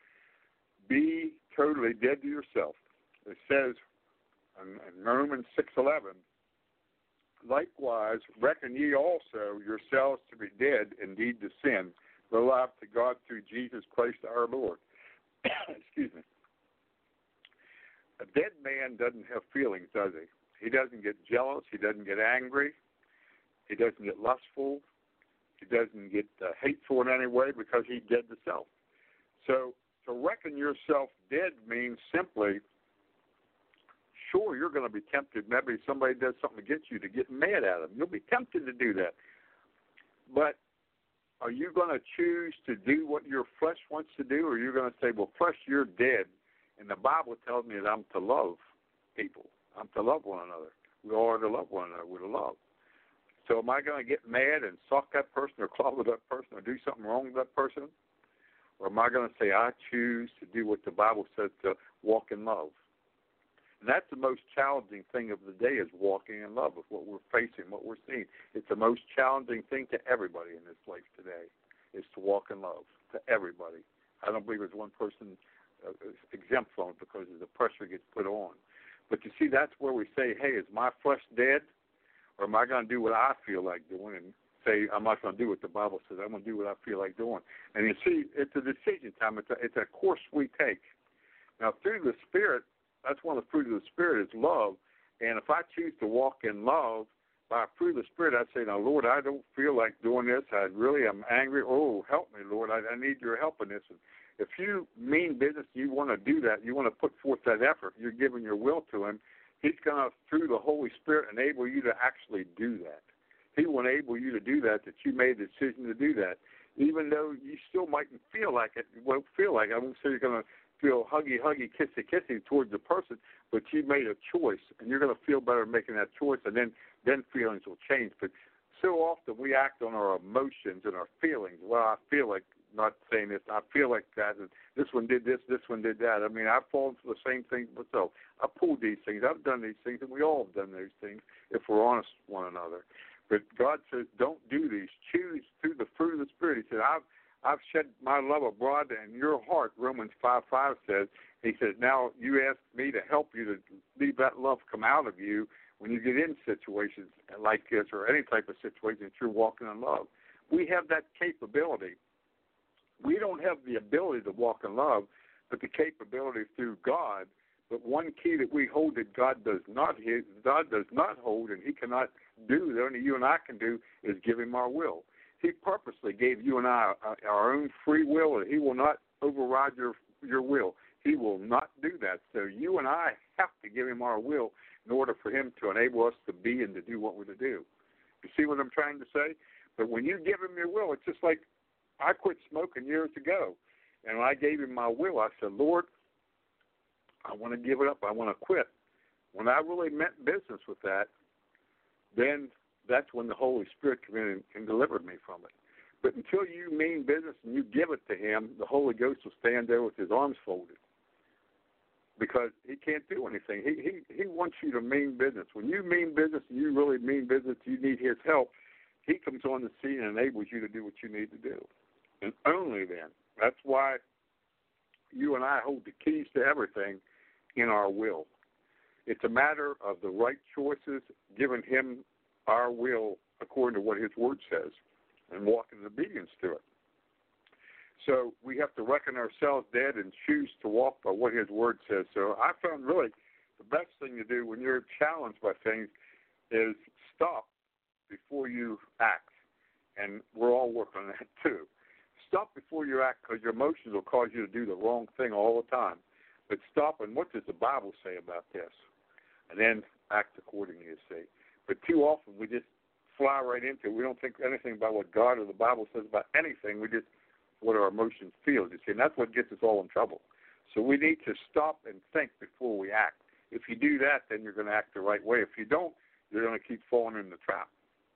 be totally dead to yourself. It says in Romans 6:11, likewise, reckon ye also yourselves to be dead indeed to sin, but alive to God through Jesus Christ our Lord. Excuse me. A dead man doesn't have feelings, does he? He doesn't get jealous. He doesn't get angry. He doesn't get lustful. He doesn't get hateful in any way, because he's dead to self. So to reckon yourself dead means simply, sure, you're going to be tempted. Maybe somebody does something against you to get mad at them. You'll be tempted to do that. But are you going to choose to do what your flesh wants to do, or are you going to say, well, flesh, you're dead, and the Bible tells me that I'm to love people. I'm to love one another. We all are to love one another with a love. So am I going to get mad and sock that person or claw with that person or do something wrong with that person? Or am I going to say, I choose to do what the Bible says, to walk in love? And that's the most challenging thing of the day, is walking in love with what we're facing, what we're seeing. It's the most challenging thing to everybody in this life today, is to walk in love, to everybody. I don't believe there's one person exempt from it because the pressure gets put on. But you see, that's where we say, hey, is my flesh dead? Or am I going to do what I feel like doing and say, I'm not going to do what the Bible says. I'm going to do what I feel like doing. And you see, it's a decision time. It's a course we take. Now, through the Spirit, that's one of the fruit of the Spirit is love. And if I choose to walk in love, by fruit of the Spirit, I say, now, Lord, I don't feel like doing this. I really am angry. Oh, help me, Lord. I need your help in this. And if you mean business, you want to do that, you want to put forth that effort, you're giving your will to him, he's going to, through the Holy Spirit, enable you to actually do that. He will enable you to do that you made a decision to do that. Even though you still mightn't feel like it, won't feel like it. I won't say you're going to feel huggy, kissy towards the person, but you made a choice, and you're going to feel better making that choice, and then feelings will change. But so often we act on our emotions and our feelings. Well, I feel like not saying this, I feel like that, and this one did this one did that. I mean, I've fallen for the same thing myself. I pulled these things, I've done these things, and we all have done those things if we're honest with one another. But God says, don't do these. Choose through the fruit of the Spirit. He said, I've shed my love abroad in your heart, Romans 5:5 says. He says, now you ask me to help you to leave that love come out of you when you get in situations like this or any type of situation that you're walking in love. We have that capability. We don't have the ability to walk in love, but the capability through God. But one key that we hold that God does not hold, and he cannot do, that only you and I can do, is give him our will. He purposely gave you and I our own free will, and he will not override your will. He will not do that. So you and I have to give him our will in order for him to enable us to be and to do what we're to do. You see what I'm trying to say? But when you give him your will, it's just like I quit smoking years ago. And when I gave him my will, I said, Lord, I want to give it up. I want to quit. When I really meant business with that, then that's when the Holy Spirit came in and delivered me from it. But until you mean business and you give it to him, the Holy Ghost will stand there with his arms folded because he can't do anything. He wants you to mean business. When you mean business and you really mean business, you need his help, he comes on the scene and enables you to do what you need to do. And only then. That's why you and I hold the keys to everything in our will. It's a matter of the right choices, giving him our will according to what his word says, and walk in obedience to it. So we have to reckon ourselves dead and choose to walk by what his word says. So I found really the best thing to do when you're challenged by things is stop before you act. And we're all working on that too. Stop before you act, because your emotions will cause you to do the wrong thing all the time. But stop, and what does the Bible say about this? And then act accordingly, you see. But too often we just fly right into it. We don't think anything about what God or the Bible says about anything. We just what our emotions feel, you see. And that's what gets us all in trouble. So we need to stop and think before we act. If you do that, then you're going to act the right way. If you don't, you're going to keep falling in the trap.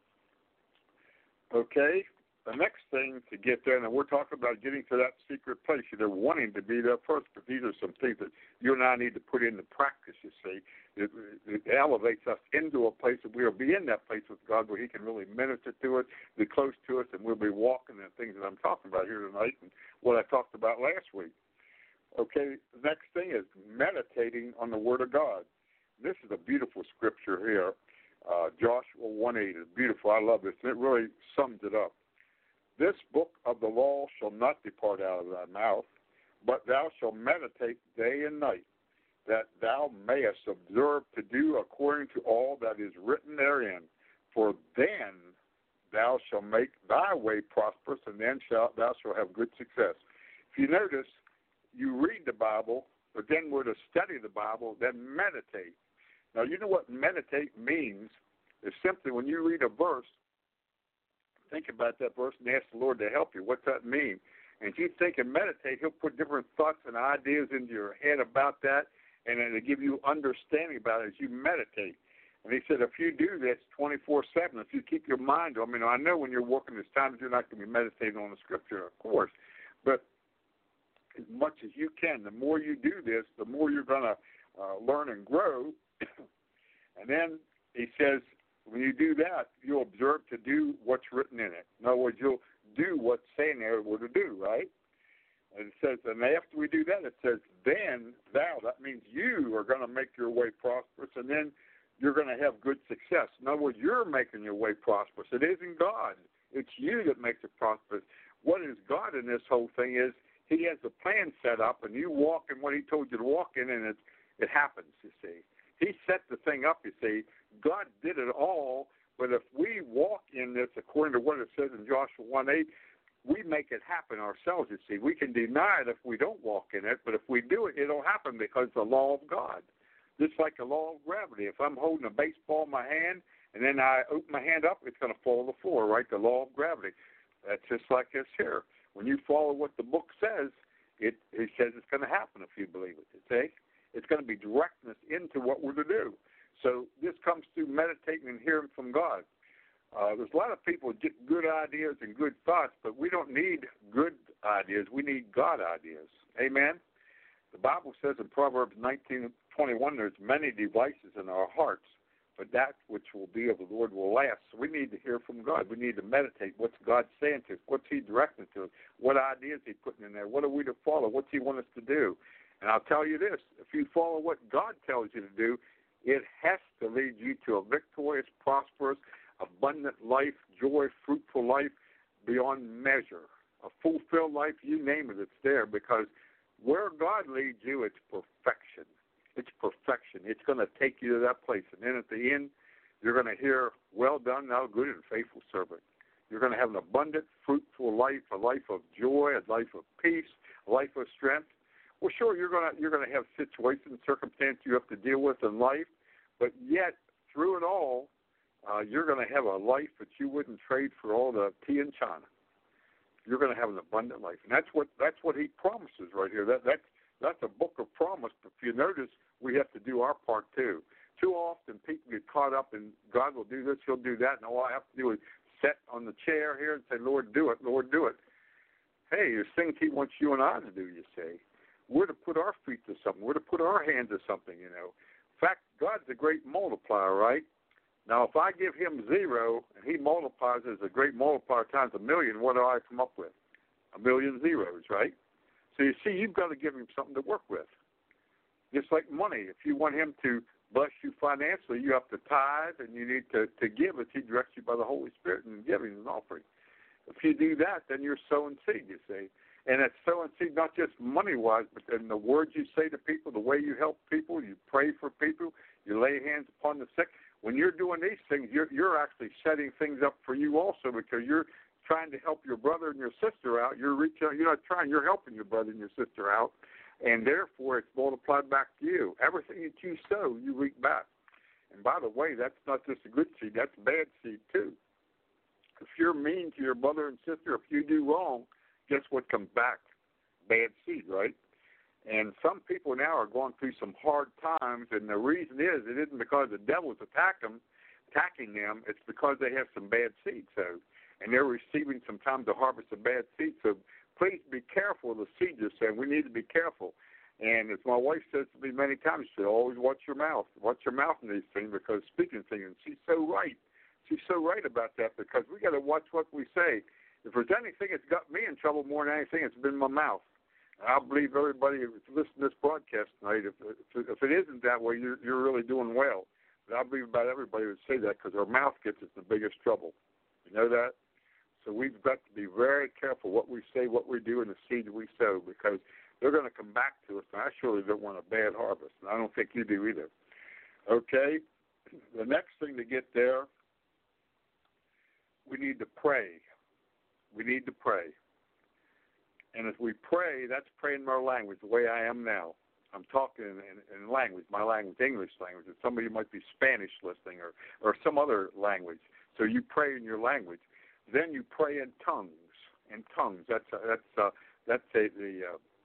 Okay? The next thing to get there, and we're talking about getting to that secret place. They're wanting to be there first, but these are some things that you and I need to put into practice, you see. It elevates us into a place that we'll be in that place with God where he can really minister to us, be close to us, and we'll be walking in the things that I'm talking about here tonight and what I talked about last week. Okay, the next thing is meditating on the Word of God. This is a beautiful scripture here. Joshua 1:8 is beautiful. I love this, and it really sums it up. This book of the law shall not depart out of thy mouth, but thou shalt meditate day and night, that thou mayest observe to do according to all that is written therein. For then thou shalt make thy way prosperous, and then thou shalt have good success. If you notice, you read the Bible, but then we're to study the Bible, then meditate. Now, you know what meditate means? It's simply when you read a verse, think about that verse and ask the Lord to help you. What's that mean? And if you think and meditate, he'll put different thoughts and ideas into your head about that, and it'll give you understanding about it as you meditate. And he said, if you do this 24/7, if you keep your mind on, I know when you're working this time, you're not going to be meditating on the scripture, of course, but as much as you can, the more you do this, the more you're going to learn and grow. And then he says, when you do that, you'll observe to do what's written in it. In other words, you'll do what's saying there we're to do, right? And it says, and after we do that, it says, then thou, that means you are going to make your way prosperous, and then you're going to have good success. In other words, you're making your way prosperous. It isn't God. It's you that makes it prosperous. What is God in this whole thing is he has a plan set up, and you walk in what he told you to walk in, and it happens, you see. He set the thing up, you see. God did it all, but if we walk in this according to what it says in Joshua 1:8, we make it happen ourselves, you see. We can deny it if we don't walk in it, but if we do it, it'll happen because it's the law of God. Just like the law of gravity. If I'm holding a baseball in my hand and then I open my hand up, it's going to fall to the floor, right? The law of gravity. That's just like this here. When you follow what the book says, it says it's going to happen if you believe it, you see. It's going to be directing us into what we're to do. So this comes through meditating and hearing from God. There's a lot of people get good ideas and good thoughts, but we don't need good ideas. We need God ideas. Amen? The Bible says in Proverbs 19:21, there's many devices in our hearts, but that which will be of the Lord will last. So we need to hear from God. We need to meditate. What's God saying to us? What's he directing to us? What ideas is he putting in there? What are we to follow? What's he want us to do? And I'll tell you this, if you follow what God tells you to do, it has to lead you to a victorious, prosperous, abundant life, joy, fruitful life beyond measure. A fulfilled life, you name it, it's there, because where God leads you, it's perfection. It's perfection. It's going to take you to that place. And then at the end, you're going to hear, well done, thou good and faithful servant. You're going to have an abundant, fruitful life, a life of joy, a life of peace, a life of strength. Well, sure, you're going to have situations, circumstances you have to deal with in life, but yet through it all, you're going to have a life that you wouldn't trade for all the tea in China. You're going to have an abundant life, and that's what he promises right here. That's a book of promise. But if you notice, we have to do our part too. Too often, people get caught up in God will do this, He'll do that, and all I have to do is sit on the chair here and say, Lord, do it, Lord, do it. Hey, there's things He wants you and I to do. You see. We're to put our feet to something. We're to put our hands to something, you know. In fact, God's a great multiplier, right? Now, if I give him 0 and he multiplies as a great multiplier times 1,000,000, what do I come up with? 1,000,000 zeros, right? So you see, you've got to give him something to work with. Just like money. If you want him to bless you financially, you have to tithe and you need to give as he directs you by the Holy Spirit and giving an offering. If you do that, then you're sowing seed, you see. And it's sowing seed not just money-wise, but in the words you say to people, the way you help people, you pray for people, you lay hands upon the sick. When you're doing these things, you're actually setting things up for you also, because you're trying to help your brother and your sister out. You're not trying, you're helping your brother and your sister out, and therefore it's multiplied back to you. Everything that you sow, you reap back. And by the way, that's not just a good seed, that's bad seed too. If you're mean to your brother and sister, if you do wrong, guess what comes back? Bad seed, right? And some people now are going through some hard times, and the reason is it isn't because the devil's attacking them. It's because they have some bad seed sowed, and they're receiving sometimes the harvest of bad seed. So please be careful of the seed you're sowing. We need to be careful. And as my wife says to me many times, she said, always watch your mouth. Watch your mouth in these things, because speaking things, and she's so right. She's so right about that, because we got to watch what we say. If there's anything that's got me in trouble more than anything, it's been my mouth. I believe everybody who's listening to this broadcast tonight, if it isn't that way, you're really doing well. But I believe about everybody would say that, because our mouth gets us in the biggest trouble. You know that? So we've got to be very careful what we say, what we do, and the seed we sow, because they're going to come back to us, and I surely don't want a bad harvest, and I don't think you do either. Okay? The next thing to get there, we need to pray. We need to pray. And as we pray, that's praying in our language, the way I am now. I'm talking in language, my language, English language. And some of you might be Spanish listening or some other language. So you pray in your language. Then you pray in tongues. In tongues. That's the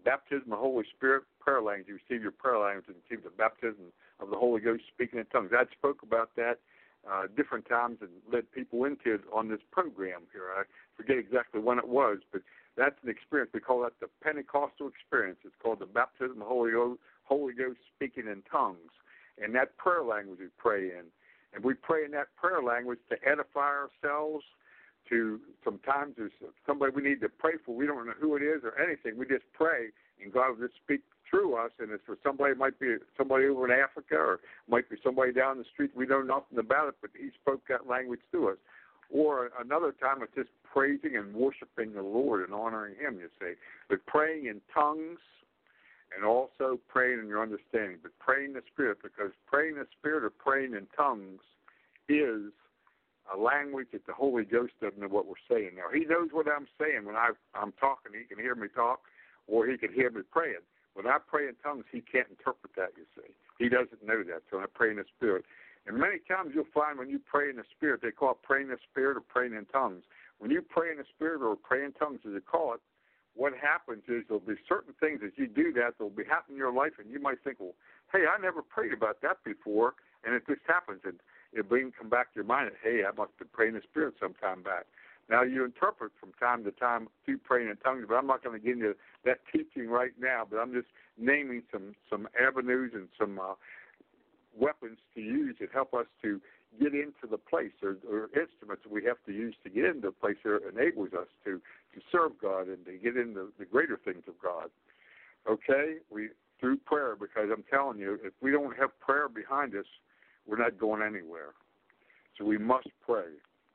baptism of the Holy Spirit, prayer language. You receive your prayer language and receive the baptism of the Holy Ghost, speaking in tongues. I spoke about that different times and led people into it on this program here. I forget exactly when it was, but that's an experience. We call that the Pentecostal experience. It's called the baptism of the Holy Ghost, speaking in tongues. And that prayer language we pray in. And we pray in that prayer language to edify ourselves, to sometimes there's somebody we need to pray for. We don't know who it is or anything. We just pray, and God will just speak through us. And it's for somebody, it might be somebody over in Africa, or it might be somebody down the street. We know nothing about it, but he spoke that language to us. Or another time it's just praising and worshiping the Lord and honoring him, you see. But praying in tongues and also praying in your understanding. But praying in the Spirit, because praying in the Spirit or praying in tongues is a language that the Holy Ghost doesn't know what we're saying. Now, he knows what I'm saying when I'm talking. He can hear me talk, or he can hear me praying. When I pray in tongues, he can't interpret that, you see. He doesn't know that, so I pray in the Spirit. And many times you'll find when you pray in the Spirit, they call it praying in the Spirit or praying in tongues. When you pray in the Spirit or pray in tongues, as you call it, what happens is there'll be certain things as you do that that will be happening in your life, and you might think, well, hey, I never prayed about that before, and it just happens. And it'll come back to your mind, hey, I must have prayed in the Spirit some time back. Now, you interpret from time to time through praying in tongues, but I'm not going to get into that teaching right now, but I'm just naming some avenues and some weapons to use that help us to get into the place, or instruments we have to use to get into the place that enables us to serve God and to get into the greater things of God. Okay? Through prayer, because I'm telling you, if we don't have prayer behind us, we're not going anywhere. So we must pray.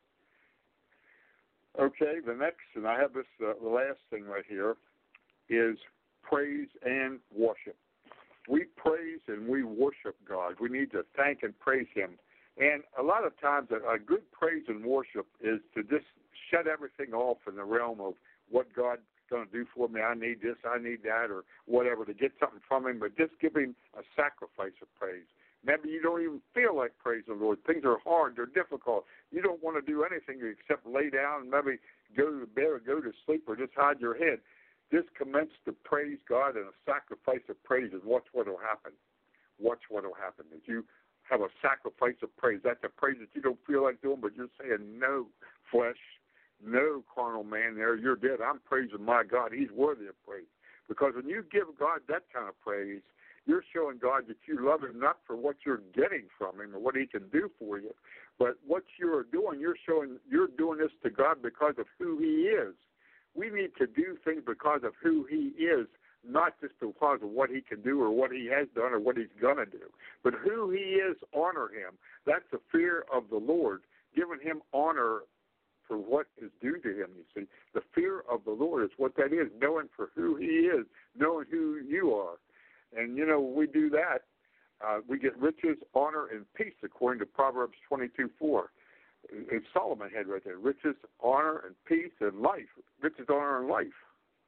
Okay, the next, and I have this, the last thing right here, is praise and worship. We praise and we worship God. We need to thank and praise him. And a lot of times a good praise and worship is to just shut everything off in the realm of what God's going to do for me. I need this, I need that, or whatever, to get something from him, but just give him a sacrifice of praise. Maybe you don't even feel like praising the Lord. Things are hard, they're difficult. You don't want to do anything except lay down and maybe go to bed or go to sleep or just hide your head. Just commence to praise God in a sacrifice of praise, and watch what will happen. Watch what will happen. As you have a sacrifice of praise, that's a praise that you don't feel like doing, but you're saying, no flesh, no carnal man there, you're dead. I'm praising my God. He's worthy of praise. Because when you give God that kind of praise, you're showing God that you love him not for what you're getting from him or what he can do for you, but what you're doing, you're showing you're doing this to God because of who he is. We need to do things because of who he is, not just because of what he can do or what he has done or what he's going to do. But who he is, honor him. That's the fear of the Lord, giving him honor for what is due to him, you see. The fear of the Lord is what that is, knowing for who he is, knowing who you are. And, when we do that, we get riches, honor, and peace, according to Proverbs 22:4. And Solomon had right there, riches, honor, and peace, and life. Riches, honor, and life.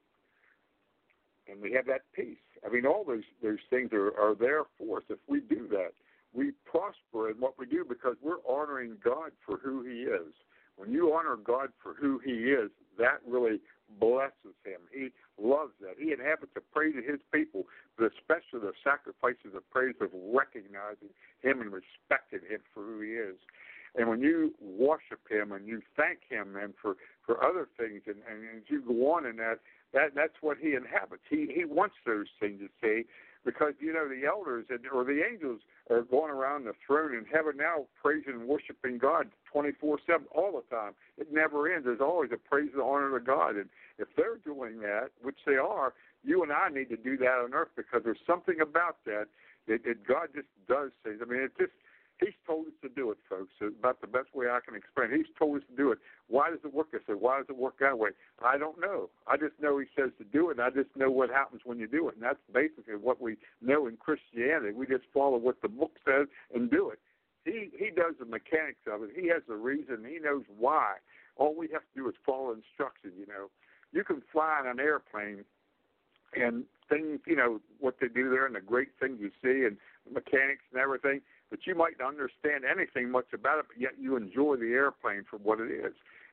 And we have that peace. I mean, all those things are there for us if we do that. We prosper in what we do because we're honoring God for who he is. When you honor God for who he is, that really blesses him. He loves that. He inhabits the praise of his people, but especially the sacrifices of praise of recognizing him and respecting him for who he is. And when you worship him and you thank him and for other things, and as you go on in that's what he inhabits. He wants those things, you see, because, the elders or the angels are going around the throne in heaven now praising and worshiping God 24/7 all the time. It never ends. There's always a praise and honor to God. And if they're doing that, which they are, you and I need to do that on earth, because there's something about that God just does things. I mean, he's told us to do it, folks. It's about the best way I can explain it. He's told us to do it. Why does it work this way? Why does it work that way? I don't know. I just know he says to do it, and I just know what happens when you do it. And that's basically what we know in Christianity. We just follow what the book says and do it. He does the mechanics of it. He has the reason. He knows why. All we have to do is follow instructions, You can fly in an airplane, and things, what they do there and the great things you see and mechanics and everything, but you might not understand anything much about it, but yet you enjoy the airplane for what it is.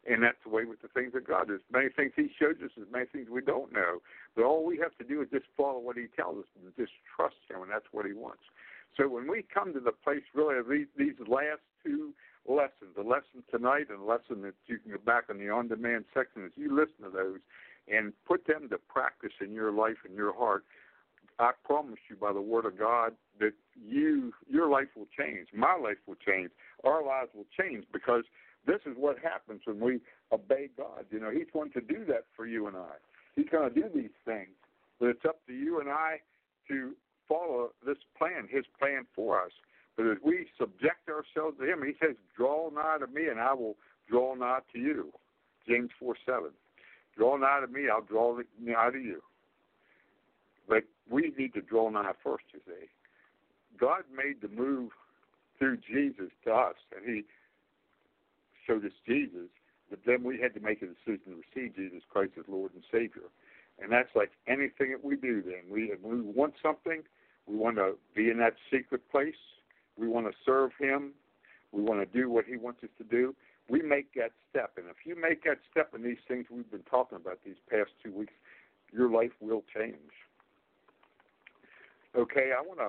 And that's the way with the things of God. There's many things He shows us, there's many things we don't know. But all we have to do is just follow what He tells us and just trust Him, and that's what He wants. So when we come to the place really of these last two lessons, the lesson tonight and the lesson that you can go back in the on-demand section, as you listen to those and put them to practice in your life and your heart, I promise you by the Word of God that your life will change. My life will change. Our lives will change, because this is what happens when we obey God. You know, He's going to do that for you and I. He's going to do these things. But it's up to you and I to follow this plan, His plan for us. But as we subject ourselves to Him, He says, draw nigh to me and I will draw nigh to you. James 4:7. Draw nigh to me, I'll draw nigh to you. But we need to draw nigh first, you see. God made the move through Jesus to us, and He showed us Jesus, but then we had to make a decision to receive Jesus Christ as Lord and Savior. And that's like anything that we do then. If we want something, we want to be in that secret place. We want to serve Him. We want to do what He wants us to do. We make that step. And if you make that step in these things we've been talking about these past 2 weeks, your life will change. Okay, I want to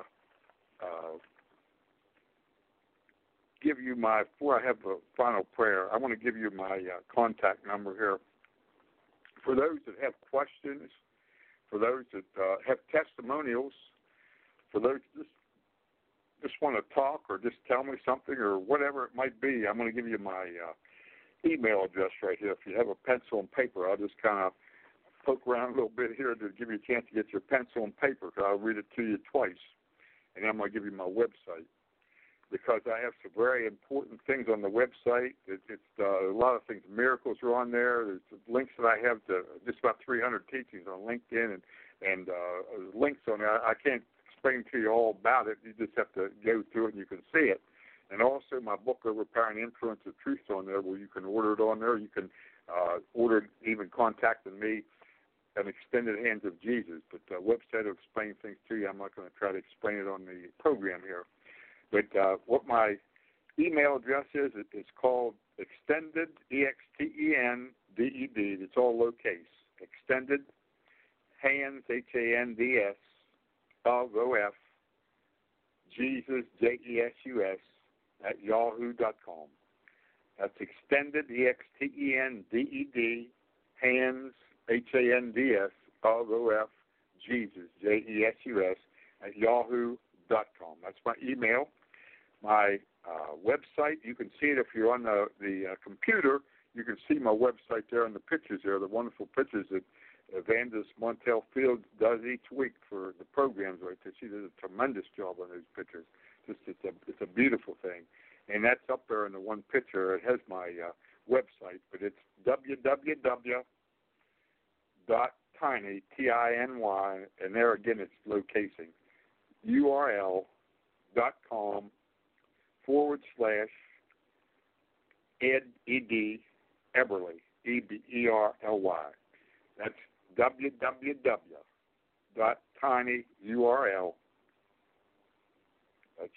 give you before I have a final prayer, I want to give you my contact number here. For those that have questions, for those that have testimonials, for those that just want to talk or just tell me something or whatever it might be, I'm going to give you my email address right here. If you have a pencil and paper, I'll just kind of poke around a little bit here to give you a chance to get your pencil and paper, because I'll read it to you twice, and then I'm going to give you my website, because I have some very important things on the website. It's a lot of things. Miracles are on there. There's links that I have to just about 300 teachings on LinkedIn, and links on there. I can't explain to you all about it. You just have to go through it and you can see it. And also my book, Overpowering Influence of Truth, on there, where you can order it on there. You can order it, even contacting me, an Extended Hands of Jesus. But the website will explain things to you. I'm not going to try to explain it on the program here. But what my email address is, it's called Extended, EXTENDED, it's all lowercase, Extended Hands, HANDS, of OF, Jesus, JESUS, at yahoo.com. That's Extended, EXTENDED, Hands, HANDS, of OF, Jesus, JESUS, at yahoo.com. That's my email. My website, you can see it if you're on the computer. You can see my website there and the pictures there, the wonderful pictures that Evangelist Montel Fields does each week for the programs right there. She does a tremendous job on those pictures. It's a beautiful thing. And that's up there in the one picture. It has my website, but it's www.tiny, Tiny, and there again it's locating, url.com/Ed, E-D, Eberly, E-B-E-R-L-Y. That's www.tinyurl, that's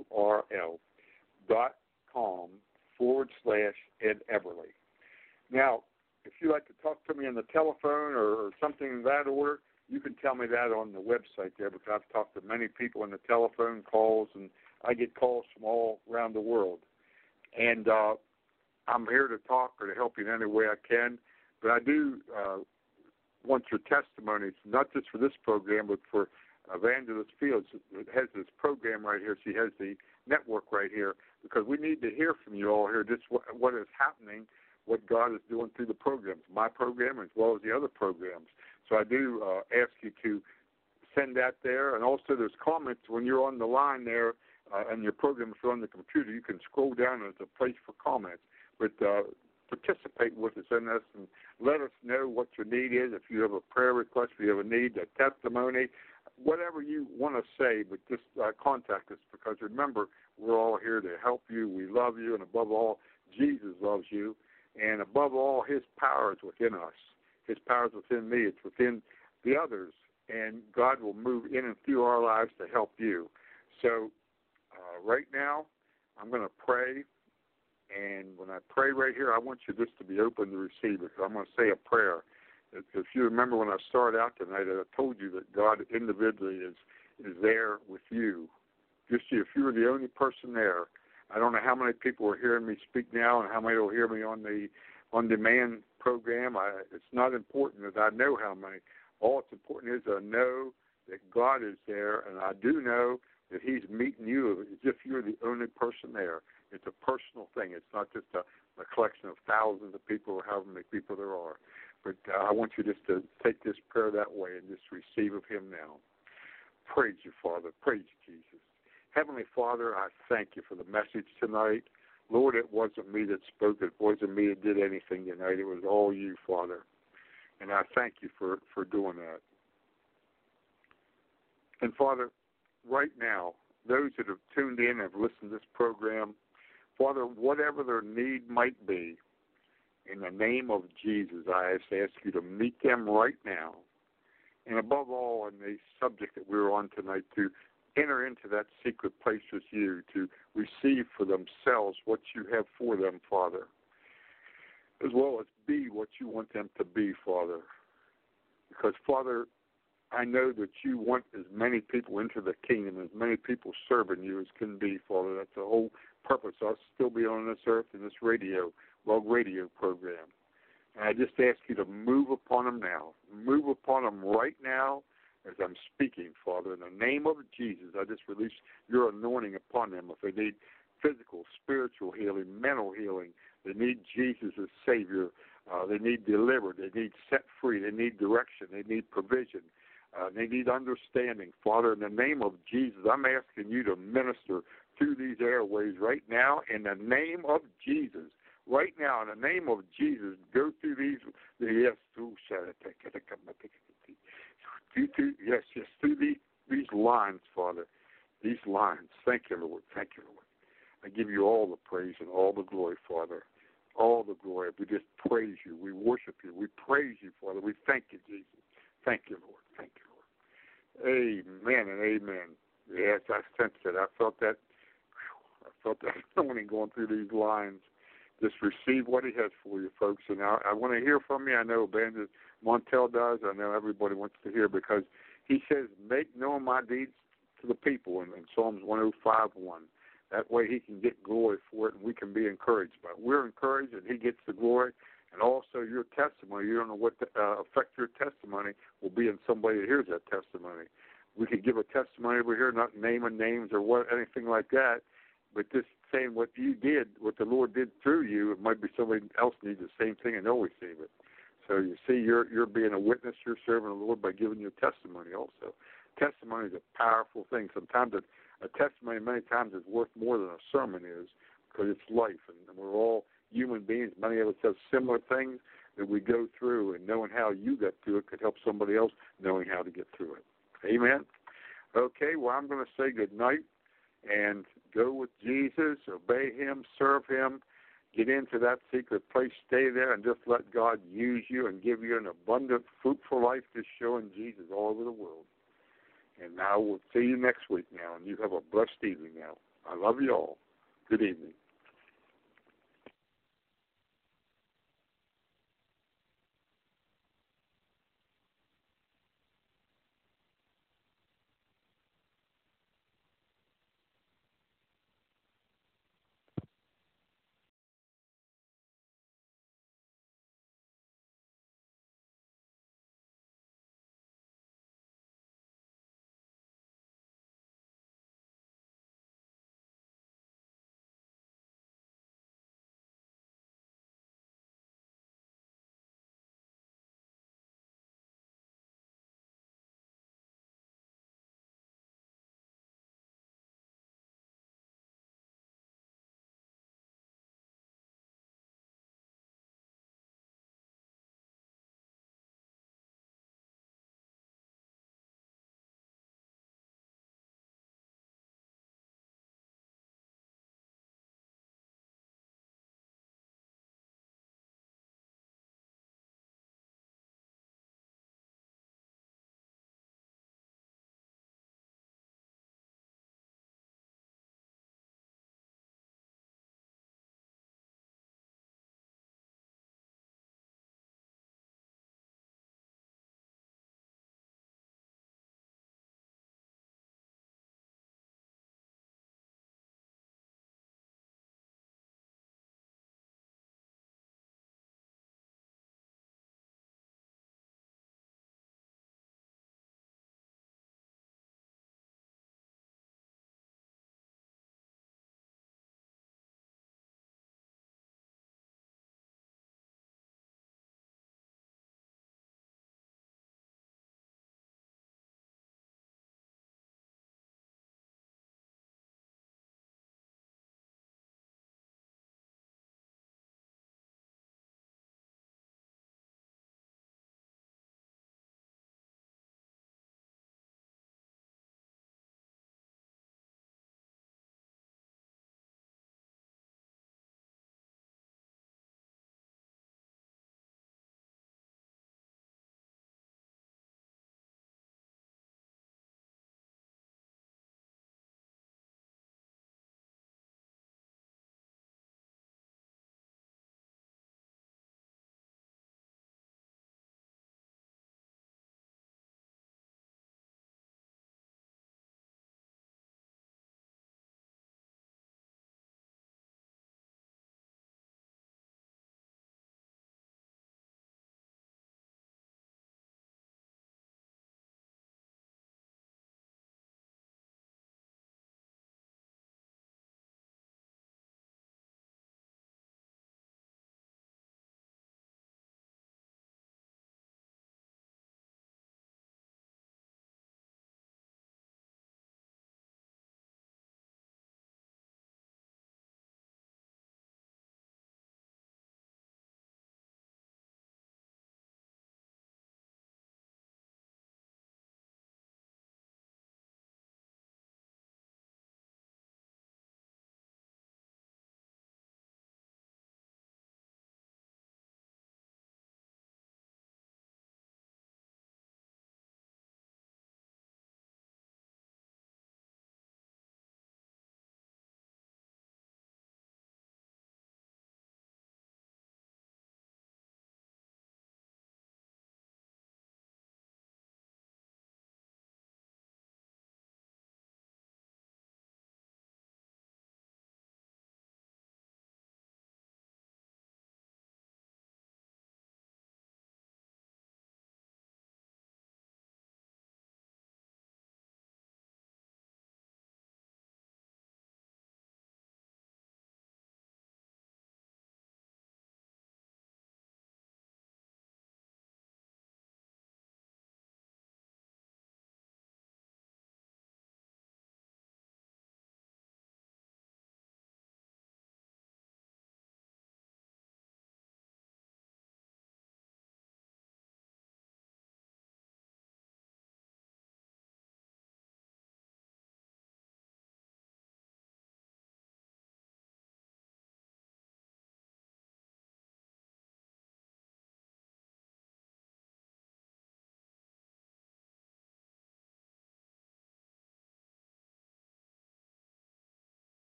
url.com/Ed Eberly. Now, if you'd like to talk to me on the telephone or something in that order, you can tell me that on the website there, because I've talked to many people on the telephone calls, and I get calls from all around the world. And I'm here to talk or to help you in any way I can, but I do want your testimonies, not just for this program, but for Evangelist Fields, who has this program right here. She has the network right here, because we need to hear from you all here just what is happening, what God is doing through the programs, my program as well as the other programs. So I do ask you to send that there. And also there's comments when you're on the line there and your program is on the computer. You can scroll down and there's a place for comments. But participate with us in this and let us know what your need is. If you have a prayer request, if you have a need, a testimony, whatever you want to say, but just contact us, because remember, we're all here to help you. We love you, and above all, Jesus loves you. And above all, His power is within us. His power is within me. It's within the others. And God will move in and through our lives to help you. So right now, I'm going to pray, And when I pray right here, I want you just to be open to receive it. I'm going to say a prayer. If you remember when I started out tonight, I told you that God individually is there with you. Just if you were the only person there, I don't know how many people are hearing me speak now and how many will hear me on the on-demand program. It's not important that I know how many. All it's important is I know that God is there, and I do know that He's meeting you as if you're the only person there. It's a personal thing. It's not just a collection of thousands of people or however many people there are. But I want you just to take this prayer that way and just receive of Him now. Praise you, Father. Praise you, Jesus. Heavenly Father, I thank you for the message tonight. Lord, it wasn't me that spoke. It wasn't me that did anything tonight. It was all you, Father. And I thank you for doing that. And, Father, right now, those that have tuned in and have listened to this program, Father, whatever their need might be, in the name of Jesus, I ask you to meet them right now. And above all, on the subject that we're on tonight, to enter into that secret place with you, to receive for themselves what you have for them, Father, as well as be what you want them to be, Father. Because, Father, I know that you want as many people into the kingdom, as many people serving you as can be, Father. That's the whole purpose of us still being on this earth in this radio program. And I just ask you to move upon them now. Move upon them right now as I'm speaking, Father. In the name of Jesus, I just release your anointing upon them. If they need physical, spiritual healing, mental healing, they need Jesus as Savior, they need delivered, they need set free, they need direction, they need provision, they need understanding. Father, in the name of Jesus, I'm asking you to minister through these airways right now in the name of Jesus. Right now, in the name of Jesus, go through these, through these lines, Father, these lines. Thank you, Lord. Thank you, Lord. I give you all the praise and all the glory, Father, all the glory. We just praise you. We worship you. We praise you, Father. We thank you, Jesus. Thank you, Lord. Thank you, Lord. Amen and amen. Yes, I sensed it. I felt that anointing going through these lines. Just receive what he has for you, folks. And I want to hear from you. I know Bandit Montel does. I know everybody wants to hear because he says, make known my deeds to the people in Psalms 105:1. That way he can get glory for it and we can be encouraged by it. We're encouraged and he gets the glory. And also your testimony, you don't know what effect your testimony will be in somebody that hears that testimony. We could give a testimony over here, not naming names or anything like that, but just saying what you did, what the Lord did through you, it might be somebody else needs the same thing and they'll receive it. So you see, you're being a witness, you're serving the Lord by giving your testimony also. Testimony is a powerful thing. Sometimes a testimony many times is worth more than a sermon is because it's life. And we're all human beings. Many of us have similar things that we go through, and knowing how you got through it could help somebody else knowing how to get through it. Amen? Okay, well, I'm going to say good night and go with Jesus, obey him, serve him, get into that secret place, stay there, and just let God use you and give you an abundant, fruitful life just showing Jesus all over the world. And now we'll see you next week now, and you have a blessed evening now. I love you all. Good evening.